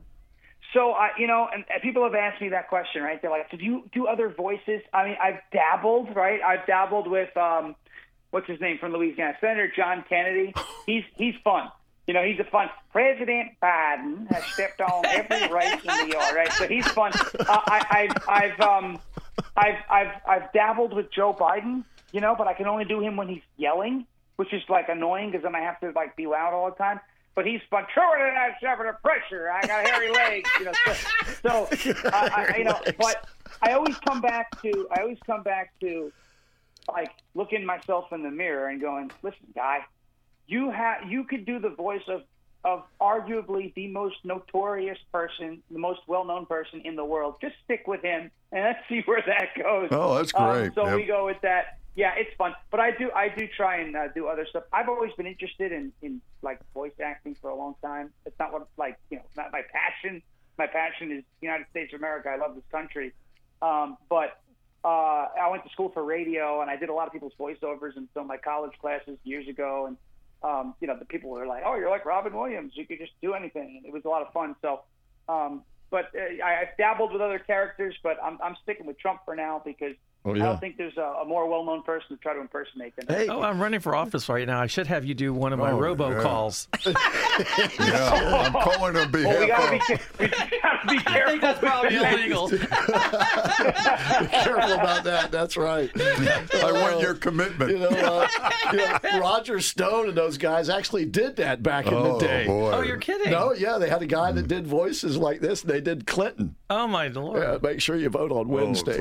So, uh, you know, and, and people have asked me that question, right? They're like, so do you do other voices? I mean, I've dabbled, right? I've dabbled with, um, what's his name from Louisiana, Senator John Kennedy. He's he's fun. You know, he's a fun. President Biden has stepped on every race in the yard, right? So he's fun. Uh, I, I've, I've, um, I've, I've, I've dabbled with Joe Biden, you know, but I can only do him when he's yelling, which is like annoying because then I have to like be loud all the time. But he's fun. Truer than I suffered a pressure. I got hairy legs, you know. So, so uh, I, you know, but I always come back to, I always come back to, like looking myself in the mirror and going, listen, guy. You have you could do the voice of, of arguably the most notorious person, the most well-known person in the world. Just stick with him, and let's see where that goes. Oh, that's Um, great. so Yep. we go with that. Yeah, it's fun. But I do I do try and uh, do other stuff. I've always been interested in, in like voice acting for a long time. It's not what like you know not my passion. My passion is the United States of America. I love this country. Um, but uh, I went to school for radio, and I did a lot of people's voiceovers in some of my college classes years ago, and. Um, you know, the people were like, oh, you're like Robin Williams. You could just do anything. It was a lot of fun. So, um, but uh, I, I've dabbled with other characters, but I'm, I'm sticking with Trump for now because Oh, I yeah. don't think there's a, a more well-known person to try to impersonate than Hey. Oh, I'm running for office right now. I should have you do one of my Oh, robocalls. Yeah, I'm calling on behalf Well, we gotta of. be, ca- we gotta be careful. I think that's probably illegal. Be careful about that. That's right. I want your commitment. You know, uh, you know, Roger Stone and those guys actually did that back in Oh, the day. boy. Oh, you're kidding? No, yeah, they had a guy that did voices like this, and they did Clinton. Oh, my Lord. Yeah, make sure you vote on Wednesday.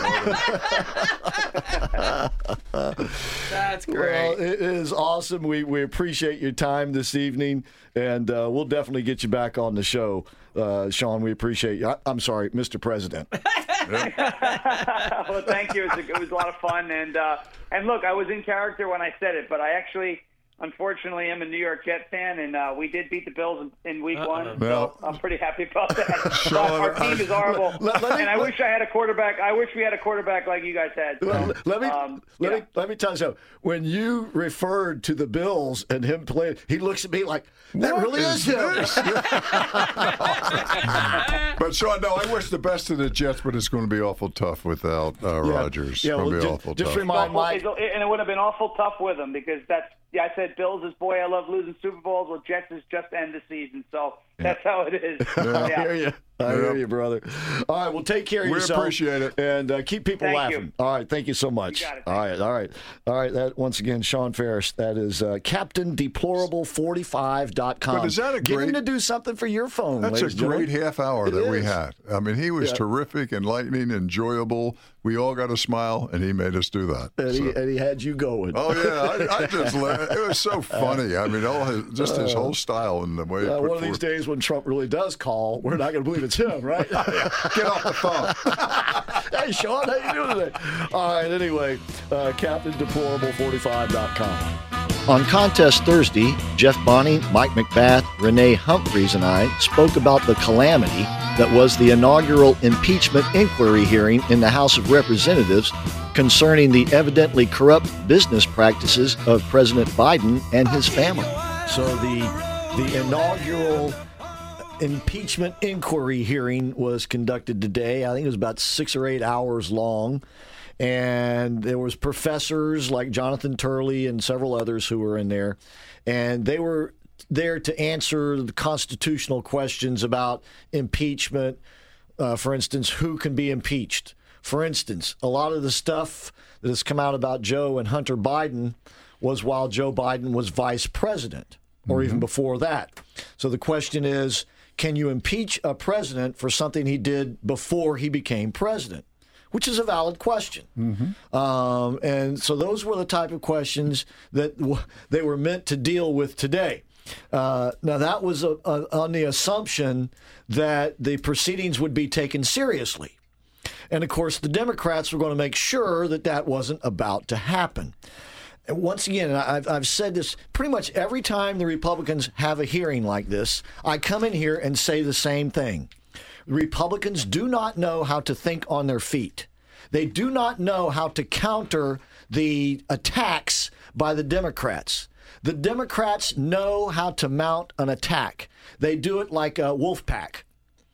That's Well, great. it is awesome. We we appreciate your time this evening, and uh, we'll definitely get you back on the show, uh, Sean. We appreciate you. I, I'm sorry, Mister President. Well, thank you. It was, a, it was a lot of fun, and uh, and look, I was in character when I said it, but I actually, unfortunately, am a New York Jet fan, and uh, we did beat the Bills in, in Week Uh-oh. One, Well, so I'm pretty happy about that. Sean, Our team is horrible, Let- let me- and I let- wish I had a quarterback. I wish we had a quarterback like you guys had. So, Let, let me um, let yeah. me let me tell you something. When you referred to the Bills and him playing, he looks at me like that What really is, is him. this? But Sean, no, I wish the best of the Jets, but it's going to be awful tough without uh, Yeah. Rodgers. Yeah, it's going to well, be ju- awful just tough. remind Awful- Mike. it's- and it would have been awful tough with him because that's yeah. I said Bills is boy. I love losing Super Bowls. Well, Jets is just to end the season, so that's how it is. I Yeah. hear you. I Yeah. hear you, brother. All right, well, take care of We yourself. appreciate it. And uh, keep people Thank laughing. you. All right, thank you so much. You got it. All right, all right. All right, that once again, Sean Ferris, that is uh, Captain Deplorable forty-five dot com. But is that a Get him great- to do something for your phone, That's a ladies and great gentlemen. half hour It that we is. had. I mean, he was Yeah. terrific, enlightening, enjoyable. We all got a smile, and he made us do that. And, he, So- and he had you going. Oh yeah, I, I just la- it was so funny. I mean, all his, just his whole style and the way he Uh, put one of these forth- days when Trump really does call, we're not going to believe it's him, right? Get off the phone. Hey, Sean, how you doing today? All right, anyway, uh, Captain Deplorable forty-five dot com. On Contest Thursday, Jeff Bonney, Mike McBath, Renee Humphreys, and I spoke about the calamity that was the inaugural impeachment inquiry hearing in the House of Representatives concerning the evidently corrupt business practices of President Biden and his family. So the the inaugural impeachment inquiry hearing was conducted today. I think it was about six or eight hours long. And there was professors like Jonathan Turley and several others who were in there. And they were there to answer the constitutional questions about impeachment. Uh, for instance, who can be impeached? For instance, a lot of the stuff that has come out about Joe and Hunter Biden was while Joe Biden was vice president, or even before that. So the question is, can you impeach a president for something he did before he became president? Which is a valid question. Mm-hmm. Um, and so those were the type of questions that w- they were meant to deal with today. Uh, now, that was a, a, on the assumption that the proceedings would be taken seriously. And, of course, the Democrats were going to make sure that that wasn't about to happen. And once again, and I've, I've said this pretty much every time the Republicans have a hearing like this, I come in here and say the same thing. Republicans do not know how to think on their feet. They do not know how to counter the attacks by the Democrats. The Democrats know how to mount an attack. They do it like a wolf pack.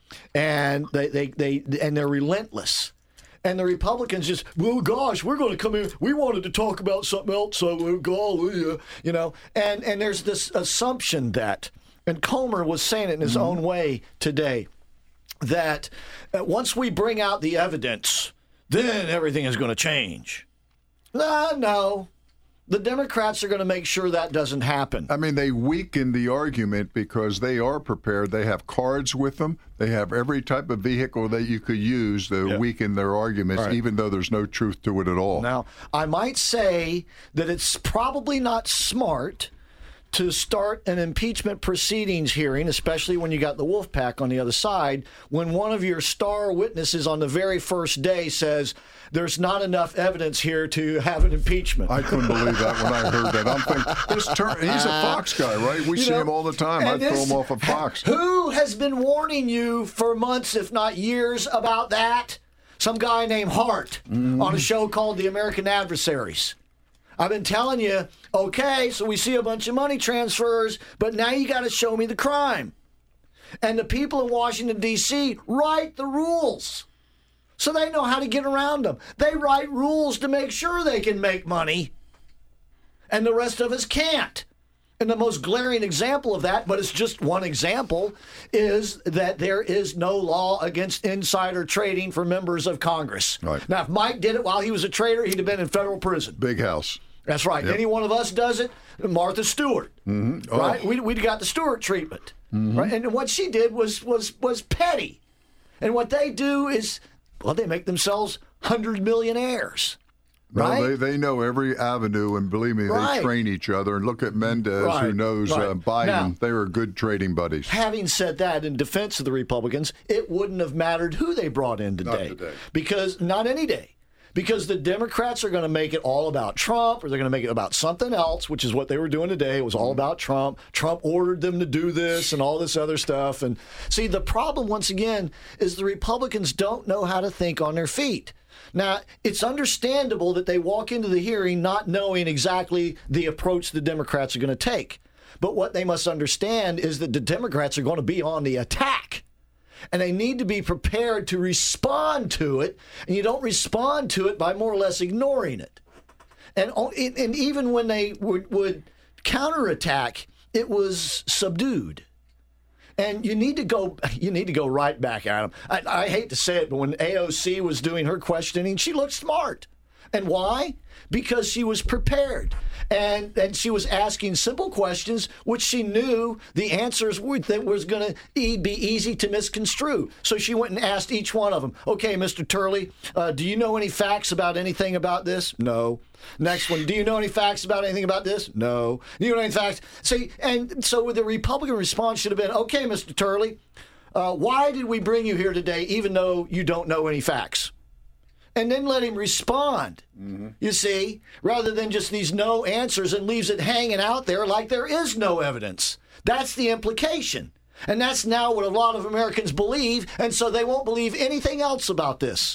And they, they, they and they're relentless. And the Republicans just, well, gosh, we're going to come in. We wanted to talk about something else, so we'll golly, you know. And and there's this assumption that, and Comer was saying it in his own way today, that uh, once we bring out the evidence, then everything is going to change. No, no. The Democrats are going to make sure that doesn't happen. I mean, they weaken the argument because they are prepared. They have cards with them. They have every type of vehicle that you could use to Yeah. weaken their arguments, Right. even though there's no truth to it at all. Now, I might say that it's probably not smart to start an impeachment proceedings hearing, especially when you got the wolf pack on the other side, when one of your star witnesses on the very first day says there's not enough evidence here to have an impeachment. I couldn't believe that when I heard that. I'm thinking, this turn, he's a Fox guy, right? We You see know, him all the time. and I'd throw this- him off of Fox. Who has been warning you for months, if not years, about that? Some guy named Hart on a show called The American Adversaries. I've been telling you, okay, so we see a bunch of money transfers, but now you got to show me the crime. And the people in Washington, D C write the rules. So they know how to get around them. They write rules to make sure they can make money, and the rest of us can't. And the most glaring example of that, but it's just one example, is that there is no law against insider trading for members of Congress. Right. Now, if Mike did it while he was a trader, he'd have been in federal prison. Big house. That's right. Yep. Any one of us does it, Martha Stewart, Mm-hmm. Oh. right? We we'd got the Stewart treatment, Mhm. right? And what she did was was was petty. And what they do is, well, they make themselves hundred millionaires. No, Right? they, they know every avenue, and believe me, Right. they train each other. And look at Mendez, who Right, knows right. uh, Biden. Now- they were good trading buddies. Having said that, in defense of the Republicans, it wouldn't have mattered who they brought in today. Not today. Because, not any day. Because the Democrats are going to make it all about Trump, or they're going to make it about something else, which is what they were doing today. It was all about Trump. Trump ordered them to do this and all this other stuff. And see, the problem, once again, is the Republicans don't know how to think on their feet. Now, it's understandable that they walk into the hearing not knowing exactly the approach the Democrats are going to take. But what they must understand is that the Democrats are going to be on the attack. And they need to be prepared to respond to it. And you don't respond to it by more or less ignoring it. And, and even when they would, would counterattack, it was subdued. And you need to go. You need to go right back at them. I, I hate to say it, but when A O C was doing her questioning, she looked smart. And why? Because she was prepared, and and she was asking simple questions, which she knew the answers were that was going to be easy to misconstrue. So she went and asked each one of them. Okay, Mister Turley, uh, do you know any facts about anything about this? No. Next one, do you know any facts about anything about this? No. Do you know any facts? See, and so the Republican response should have been, okay, Mister Turley, uh, why did we bring you here today even though you don't know any facts? And then let him respond, mm-hmm. you see, rather than just these no answers and leaves it hanging out there like there is no evidence. That's the implication. And that's now what a lot of Americans believe, and so they won't believe anything else about this.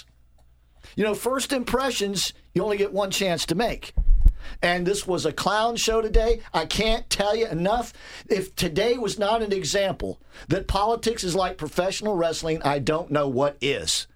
You know, first impressions, you only get one chance to make. And this was a clown show today. I can't tell you enough. If today was not an example that politics is like professional wrestling, I don't know what is.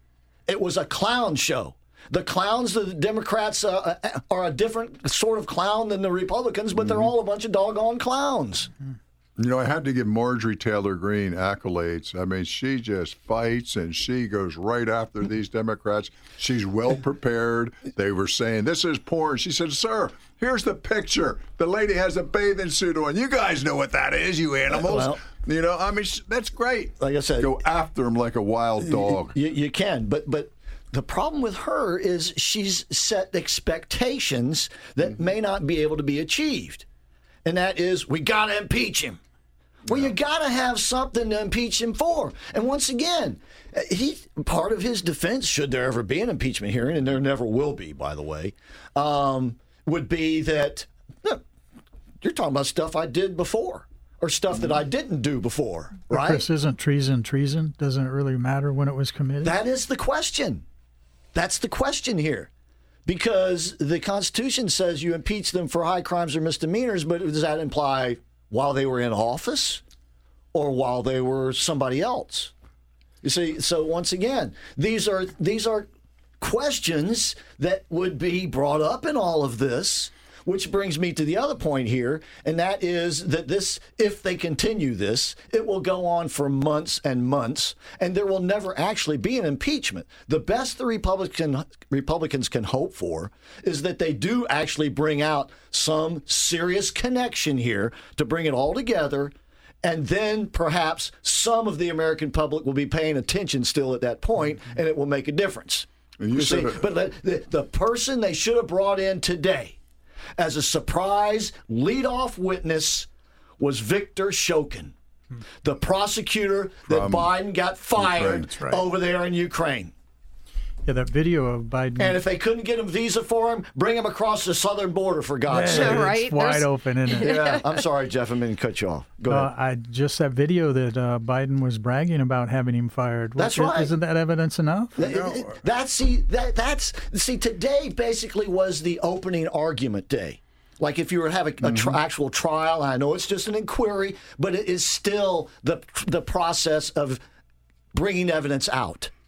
It was a clown show. The clowns, the Democrats uh, are a different sort of clown than the Republicans, but they're all a bunch of doggone clowns. You know, I had to give Marjorie Taylor Greene accolades. I mean, she just fights and she goes right after these Democrats. She's well prepared. They were saying, this is porn. She said, sir, here's the picture. The lady has a bathing suit on. You guys know what that is, you animals. Well, you know, I mean, that's great. Like I said, go after him like a wild dog. You, you can, but but the problem with her is she's set expectations that mm-hmm. may not be able to be achieved. And that is, we got to impeach him. Well, you got to have something to impeach him for. And once again, he part of his defense, should there ever be an impeachment hearing, and there never will be, by the way, um, would be that, look, you're talking about stuff I did before or stuff that I didn't do before, But right? Chris, isn't treason treason? Doesn't it really matter when it was committed? That is the question. That's the question here. Because the Constitution says you impeach them for high crimes or misdemeanors, but does that imply while they were in office or while they were somebody else? You see, so once again, these are these are questions that would be brought up in all of this, which brings me to the other point here, and that is that this, if they continue this, it will go on for months and months, and there will never actually be an impeachment. The best the Republican Republicans can hope for is that they do actually bring out some serious connection here to bring it all together, and then perhaps some of the American public will be paying attention still at that point, and it will make a difference. And you You see, said- but the, the, the person they should have brought in today as a surprise lead-off witness was Victor Shokin, the prosecutor that From Biden got fired Ukraine. That's right. over there in Ukraine. Yeah, that video of Biden. And if they couldn't get a visa for him, bring him across the southern border, for God's Yeah, sake. it's Right, wide there's- open, isn't it? Yeah, I'm sorry, Jeff, I didn't cut you off. Go Uh, ahead. I just that video that uh, Biden was bragging about having him fired. That's Is- right. Isn't that evidence enough? Th- it- it- That's see that that's see today basically was the opening argument day. Like if you were to have a, a tr- actual trial, I know it's just an inquiry, but it is still the the process of bringing evidence out.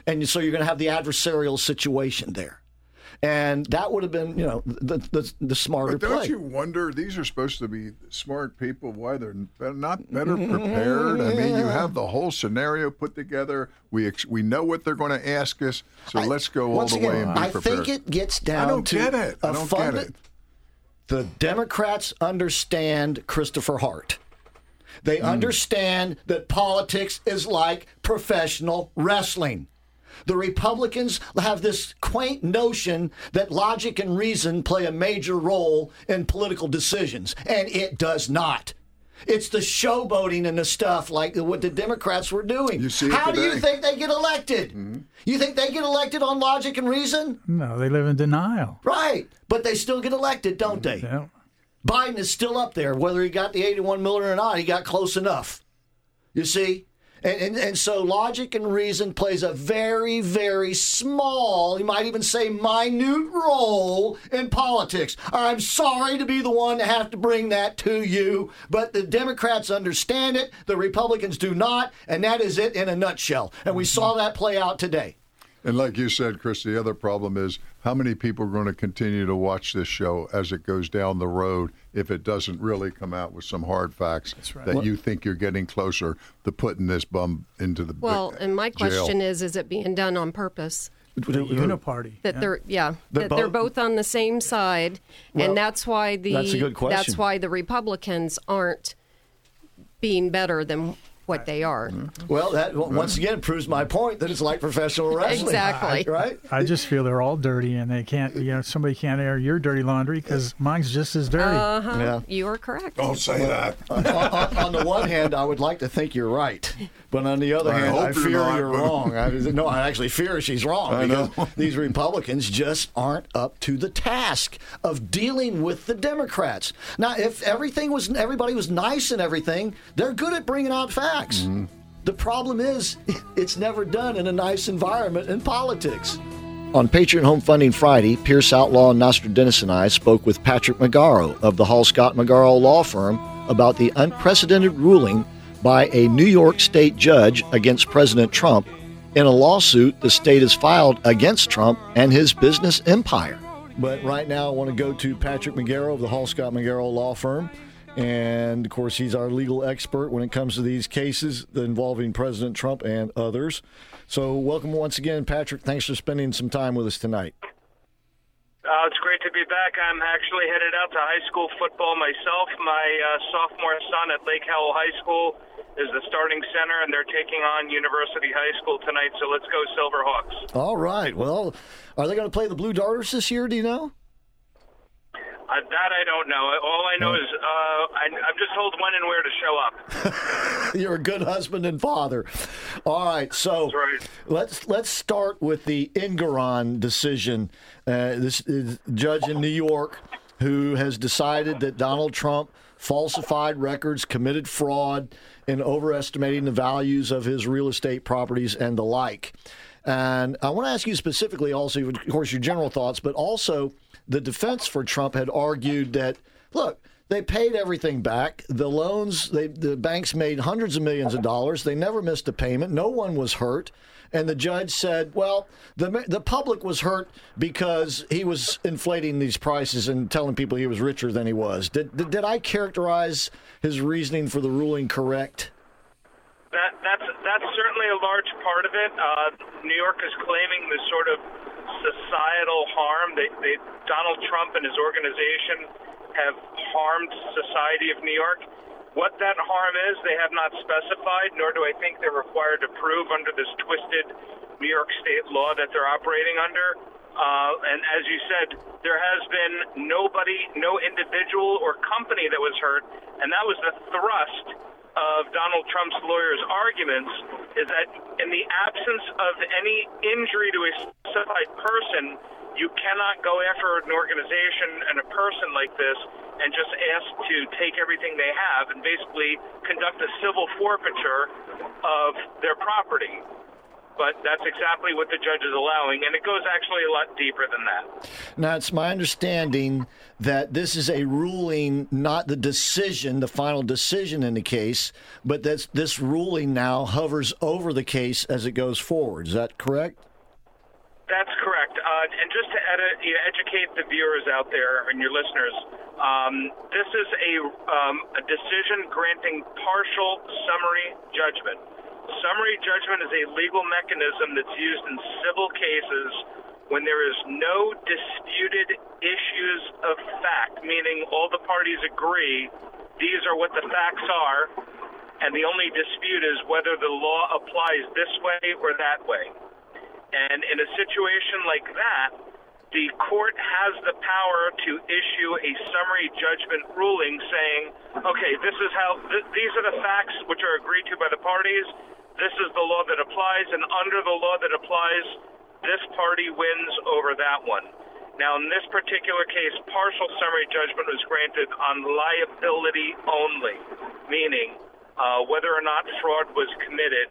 And so you're going to have the adversarial situation there. And that would have been, you know, the the, the smarter But don't play. you wonder, these are supposed to be smart people, why they're not better prepared? I mean, you have the whole scenario put together. We ex- we know what they're going to ask us, so I, let's go all once the again, way and be I prepared. think it gets down I don't to get it. I a don't funda- get it. The Democrats understand Christopher Hart. They Mm. understand that politics is like professional wrestling. The Republicans have this quaint notion that logic and reason play a major role in political decisions, and it does not. It's the showboating and the stuff like what the Democrats were doing. You see it How do you today. think they get elected? Mm-hmm. You think they get elected on logic and reason? No, they live in denial. Right, but they still get elected, don't they? Yeah. Biden is still up there. Whether he got the eighty-one million or not, he got close enough. You see? And, and, and so logic and reason plays a very, very small, you might even say minute role in politics. I'm sorry to be the one to have to bring that to you, but the Democrats understand it, the Republicans do not, and that is it in a nutshell. And we saw that play out today. And like you said, Chris, the other problem is how many people are going to continue to watch this show as it goes down the road if it doesn't really come out with some hard facts right. that Well- you think you're getting closer to putting this bum into the Well, and my jail. question is, is it being done on purpose? The uniparty. That yeah. they're yeah, The that they're bo- both on the same side, Well, and that's why the that's a good question. that's why the Republicans aren't being better than what they are. Well, that once again proves my point that it's like professional wrestling. Exactly. Right? I just feel they're all dirty, and they can't. You know, somebody can't air your dirty laundry because mine's just as dirty. Uh huh. Yeah. You are correct. Don't say that. on, on, on the one hand, I would like to think you're right, but on the other I hand, hope I you're fear not, you're but- wrong. I, no, I actually fear she's wrong I because know. these Republicans just aren't up to the task of dealing with the Democrats. Now, if everything was everybody was nice and everything, they're good at bringing out facts. Mm-hmm. The problem is, it's never done in a nice environment in politics. On Patriot Home Funding Friday, Pierce Outlaw, Nostradamus, and I spoke with Patrick Magaro of the Hall Scott Magaro Law Firm about the unprecedented ruling by a New York state judge against President Trump in a lawsuit the state has filed against Trump and his business empire. But right now, I want to go to Patrick Magaro of the Hall Scott Magaro Law Firm. And, of course, he's our legal expert when it comes to these cases involving President Trump and others. So welcome once again, Patrick. Thanks for spending some time with us tonight. Uh, it's great to be back. I'm actually headed out to high school football myself. My uh, sophomore son at Lake Howell High School is the starting center, and they're taking on University High School tonight. So let's go Silverhawks. All right. Well, are they going to play the Blue Darters this year? Do you know? Uh, that I don't know. All I know is uh, I, I'm just told when and where to show up. You're a good husband and father. All right, so right. let's let's start with the Engoron decision. Uh, this is a judge in New York who has decided that Donald Trump falsified records, committed fraud, in overestimating the values of his real estate properties and the like. And I want to ask you specifically, also, of course, your general thoughts, but also the defense for Trump had argued that, look, they paid everything back. The loans, they, the banks made hundreds of millions of dollars. They never missed a payment. No one was hurt. And the judge said, well, the the public was hurt because he was inflating these prices and telling people he was richer than he was. Did, did, did I characterize his reasoning for the ruling correct? That that's that's certainly a large part of it. Uh, New York is claiming this sort of societal harm. They, they Donald Trump and his organization have harmed society of New York. What that harm is, they have not specified, nor do I think they're required to prove under this twisted New York state law that they're operating under. Uh, and as you said, there has been nobody, no individual or company that was hurt, and that was the thrust of Donald Trump's lawyers' arguments, is that in the absence of any injury to a specified person, you cannot go after an organization and a person like this and just ask to take everything they have and basically conduct a civil forfeiture of their property. but that's exactly what the judge is allowing, and it goes actually a lot deeper than that. Now, it's my understanding that this is a ruling, not the decision, the final decision in the case, but that this ruling now hovers over the case as it goes forward. Is that correct? That's correct. Uh, and just to edit, you know, educate the viewers out there and your listeners, um, this is a, um, a decision granting partial summary judgment. Summary judgment is a legal mechanism that's used in civil cases when there is no disputed issues of fact, meaning all the parties agree these are what the facts are, and the only dispute is whether the law applies this way or that way. And in a situation like that, the court has the power to issue a summary judgment ruling saying, okay, this is how, th- these are the facts which are agreed to by the parties. This is the law that applies, and under the law that applies, this party wins over that one. Now, in this particular case, partial summary judgment was granted on liability only, meaning uh, whether or not fraud was committed.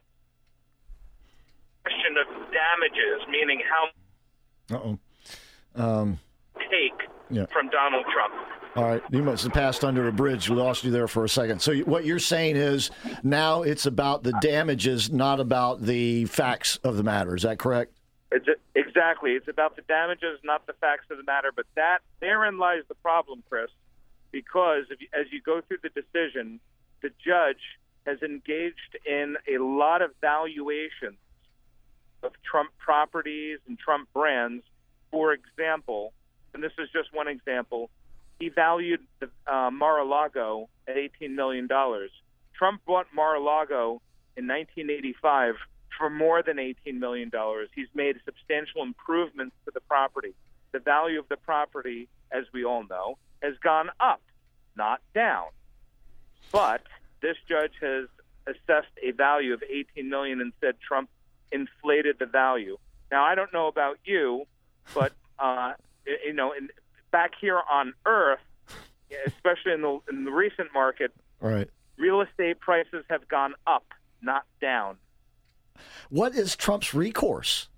Question of damages, meaning how Uh-oh. Um, take yeah. from Donald Trump. All right, you must have passed under a bridge. We lost you there for a second. So what you're saying is now it's about the damages, not about the facts of the matter. Is that correct? It's a, exactly. It's about the damages, not the facts of the matter. But that therein lies the problem, Chris, because if you, as you go through the decision, the judge has engaged in a lot of valuations of Trump properties and Trump brands. For example, and this is just one example, he valued the, uh, Mar-a-Lago at eighteen million dollars. Trump bought Mar-a-Lago in nineteen eighty-five for more than eighteen million dollars. He's made substantial improvements to the property. The value of the property, as we all know, has gone up, not down. But this judge has assessed a value of eighteen million dollars and said Trump inflated the value. Now, I don't know about you, but uh, you know, in, back here on Earth, especially in the in the recent market, All right. real estate prices have gone up, not down. What is Trump's recourse?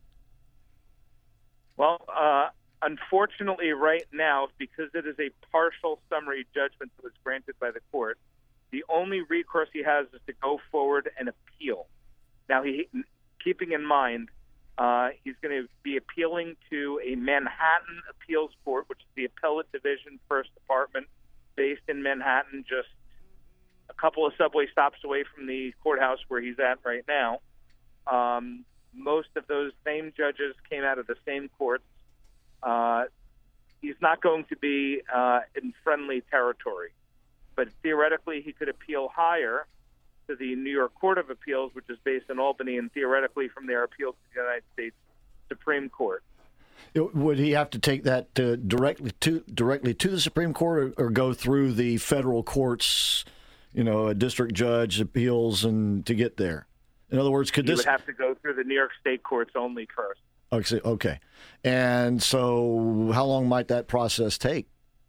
Well, uh, unfortunately, right now, because it is a partial summary judgment that was granted by the court, the only recourse he has is to go forward and appeal. Now, he, keeping in mind, uh, he's going to be appealing to a Manhattan appeals court, which is the Appellate Division First Department, based in Manhattan, just a couple of subway stops away from the courthouse where he's at right now. Um, most of those same judges came out of the same courts. Uh, he's not going to be uh, in friendly territory, but theoretically he could appeal higher to the New York Court of Appeals, which is based in Albany, and theoretically from there appeal to the United States Supreme Court. Would he have to take that to directly to directly to the Supreme Court, or, or go through the federal courts, you know, a district judge appeals, and to get there? In other words, could he this would have to go through the New York State courts only first? Okay, okay. And so, how long might that process take?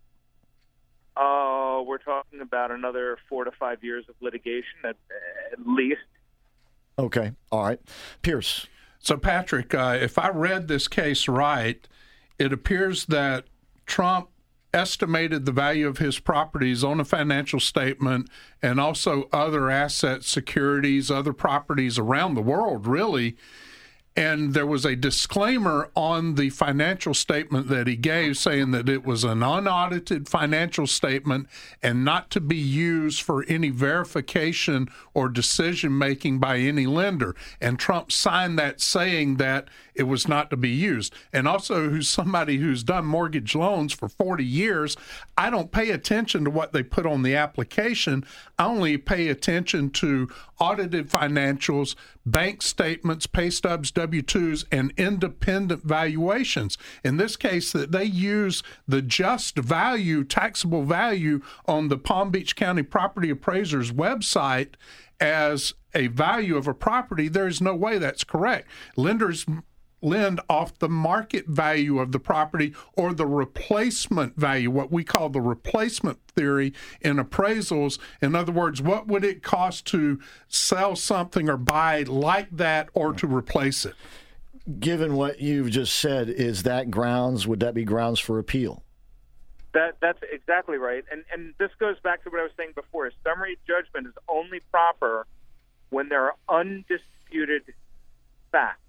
Uh, we're talking about another four to five years of litigation at, at least. Okay, all right, Pierce. So, Patrick, uh, if I read this case right, it appears that Trump estimated the value of his properties on a financial statement, and also other assets, securities, other properties around the world, really. And there was a disclaimer on the financial statement that he gave saying that it was an unaudited financial statement and not to be used for any verification or decision-making by any lender. And Trump signed that saying that it was not to be used. And also, who's somebody who's done mortgage loans for forty years, I don't pay attention to what they put on the application. I only pay attention to audited financials, bank statements, pay stubs, W two's, and independent valuations. In this case, that they use the just value, taxable value on the Palm Beach County Property Appraiser's website as a value of a property. There is no way that's correct. Lenders lend off the market value of the property or the replacement value, what we call the replacement theory in appraisals. In other words, what would it cost to sell something or buy like that or to replace it? Given what you've just said, is that grounds, would that be grounds for appeal? That that's exactly right, and and this goes back to what I was saying before. Summary judgment is only proper when there are undisputed facts.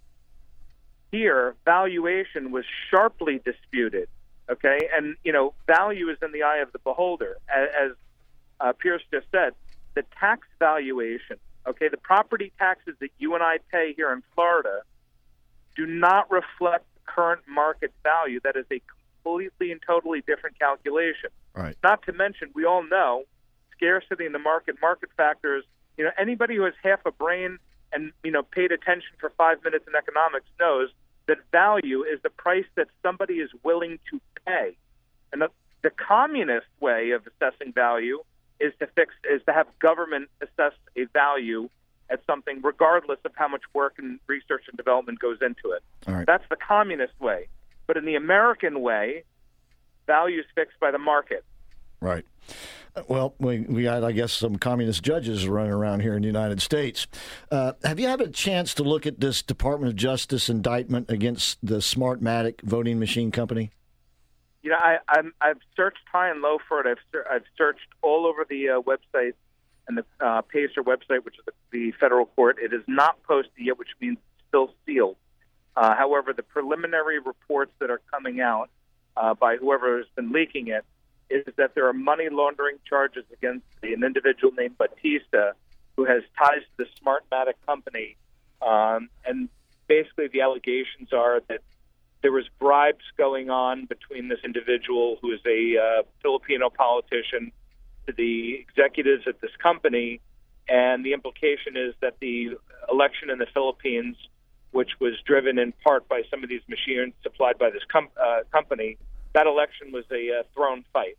Here, valuation was sharply disputed. Okay, and you know, value is in the eye of the beholder, as, as uh, Pierce just said. The tax valuation, okay, the property taxes that you and I pay here in Florida do not reflect the current market value. That is a completely and totally different calculation. Right. Not to mention, we all know scarcity in the market, market factors. You know, anybody who has half a brain and, you know, paid attention for five minutes in economics knows that value is the price that somebody is willing to pay. And the, the communist way of assessing value is to fix is to have government assess a value at something regardless of how much work and research and development goes into it. All right. That's the communist way. But in the American way, value is fixed by the market. Right. Well, we, we had, I guess, some communist judges running around here in the United States. Uh, have you had a chance to look at this Department of Justice indictment against the Smartmatic voting machine company? You know, I, I'm, I've searched high and low for it. I've, ser- I've searched all over the uh, website and the uh, PACER website, which is the, the federal court. It is not posted yet, which means it's still sealed. Uh, however, the preliminary reports that are coming out uh, by whoever has been leaking it is that there are money laundering charges against an individual named Batista who has ties to the Smartmatic company. Um, and basically the allegations are that there was bribes going on between this individual, who is a uh, Filipino politician, to the executives at this company. And the implication is that the election in the Philippines, which was driven in part by some of these machines supplied by this com- uh, company, that election was a uh, thrown fight.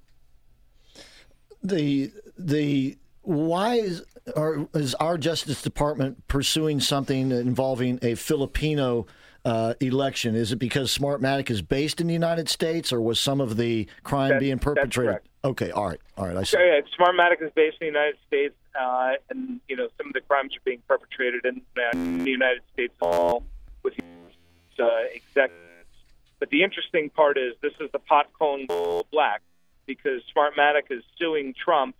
The the why is, are, is our Justice Department pursuing something involving a Filipino uh, election? Is it because Smartmatic is based in the United States, or was some of the crime That's, being perpetrated? That's correct. Okay, all right, all right. I see. Yeah, Smartmatic is based in the United States, uh, and you know some of the crimes are being perpetrated in, uh, in the United States, all with uh, executives. But the interesting part is this is the pot calling black, because Smartmatic is suing Trump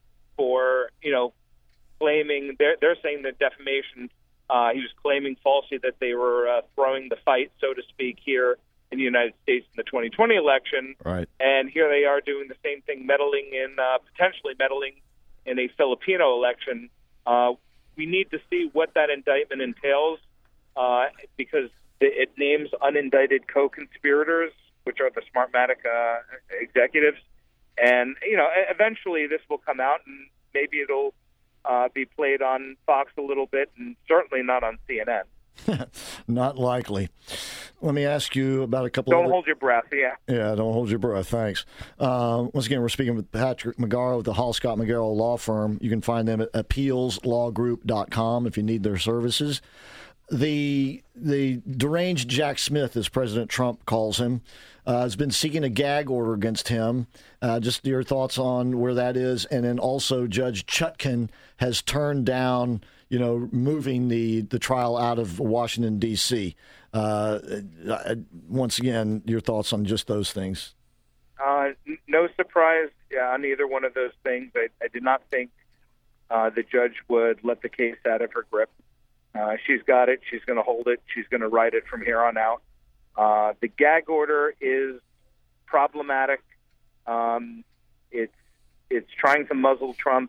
for you know claiming they're they're saying that defamation. Uh, he was claiming falsely that they were uh, throwing the fight, so to speak, here in the United States in the twenty twenty election. Right. And here they are doing the same thing, meddling in, uh, potentially meddling in a Filipino election. Uh, we need to see what that indictment entails, uh, because it names unindicted co-conspirators, which are the Smartmatic uh, executives. And, you know, eventually this will come out, and maybe it'll uh, be played on Fox a little bit, and certainly not on C N N. Not likely. Let me ask you about a couple Don't of... Don't hold your breath, yeah. Yeah, don't hold your breath. Thanks. Uh, once again, we're speaking with Patrick Magaro of the Hall Scott Magaro Law Firm. You can find them at appeals law group dot com if you need their services. The the deranged Jack Smith, as President Trump calls him, uh, has been seeking a gag order against him. Uh, just your thoughts on where that is, and then also Judge Chutkan has turned down, you know, moving the, the trial out of Washington D C. Uh, once again, your thoughts on just those things. Uh, no surprise on either one of those things. I, I did not think uh, the judge would let the case out of her grip. Uh, she's got it. She's going to hold it. She's going to write it from here on out. Uh, the gag order is problematic. Um, it's it's trying to muzzle Trump.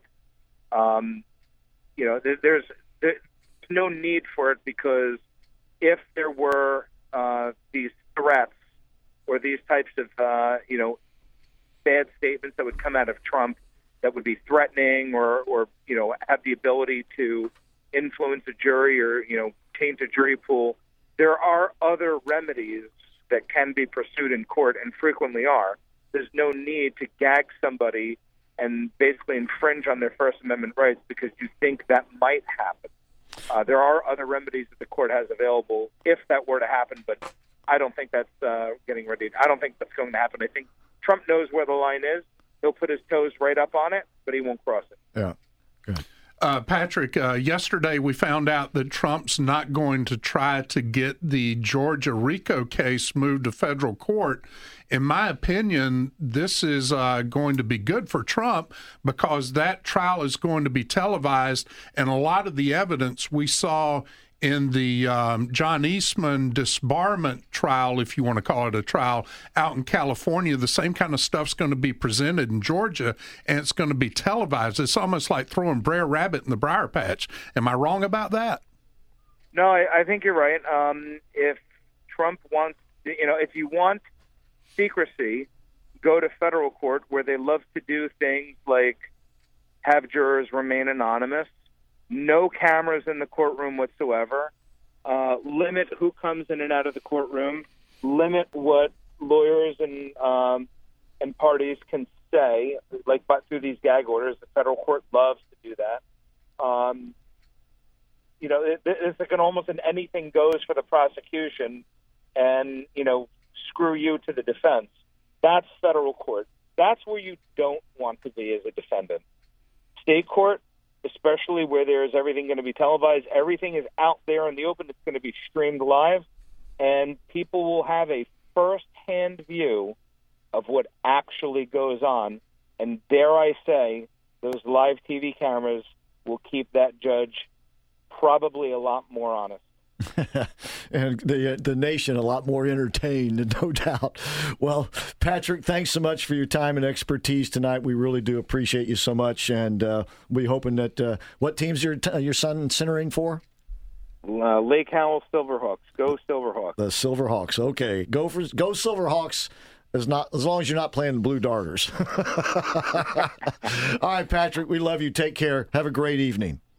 Um, you know, there, there's there's no need for it, because if there were uh, these threats or these types of uh, you know bad statements that would come out of Trump that would be threatening or or you know have the ability to influence a jury or, you know, taint a jury pool, there are other remedies that can be pursued in court, and frequently are. There's no need to gag somebody and basically infringe on their First Amendment rights because you think that might happen. Uh, there are other remedies that the court has available if that were to happen, but I don't think that's uh, getting ready. I don't think that's going to happen. I think Trump knows where the line is. He'll put his toes right up on it, but he won't cross it. Yeah. Good. Uh, Patrick, uh, yesterday we found out that Trump's not going to try to get the Georgia RICO case moved to federal court. In my opinion, this is uh, going to be good for Trump because that trial is going to be televised, and a lot of the evidence we saw in the um, John Eastman disbarment trial, if you want to call it a trial, out in California, the same kind of stuff's going to be presented in Georgia, and it's going to be televised. It's almost like throwing Brer Rabbit in the briar patch. Am I wrong about that? No, I, I think you're right. Um, if Trump wants, you know, if you want secrecy, go to federal court where they love to do things like have jurors remain anonymous, no cameras in the courtroom whatsoever, uh, limit who comes in and out of the courtroom, limit what lawyers and um, and parties can say, like but through these gag orders. The federal court loves to do that. Um, you know, it, it's like an almost an anything goes for the prosecution, and you know, screw you to the defense. That's federal court. That's where you don't want to be as a defendant. State court, especially where there is everything going to be televised, everything is out there in the open. It's going to be streamed live, and people will have a first-hand view of what actually goes on. And dare I say, those live T V cameras will keep that judge probably a lot more honest. And the the nation a lot more entertained, no doubt. Well, Patrick, thanks so much for your time and expertise tonight. We really do appreciate you so much, and uh, we hoping that uh, what team's your t- your son centering for? Uh, Lake Howell Silverhawks. Go Silverhawks. The Silverhawks. Okay, go for go Silverhawks. As not as long as you're not playing the Blue Darters. All right, Patrick, we love you. Take care. Have a great evening.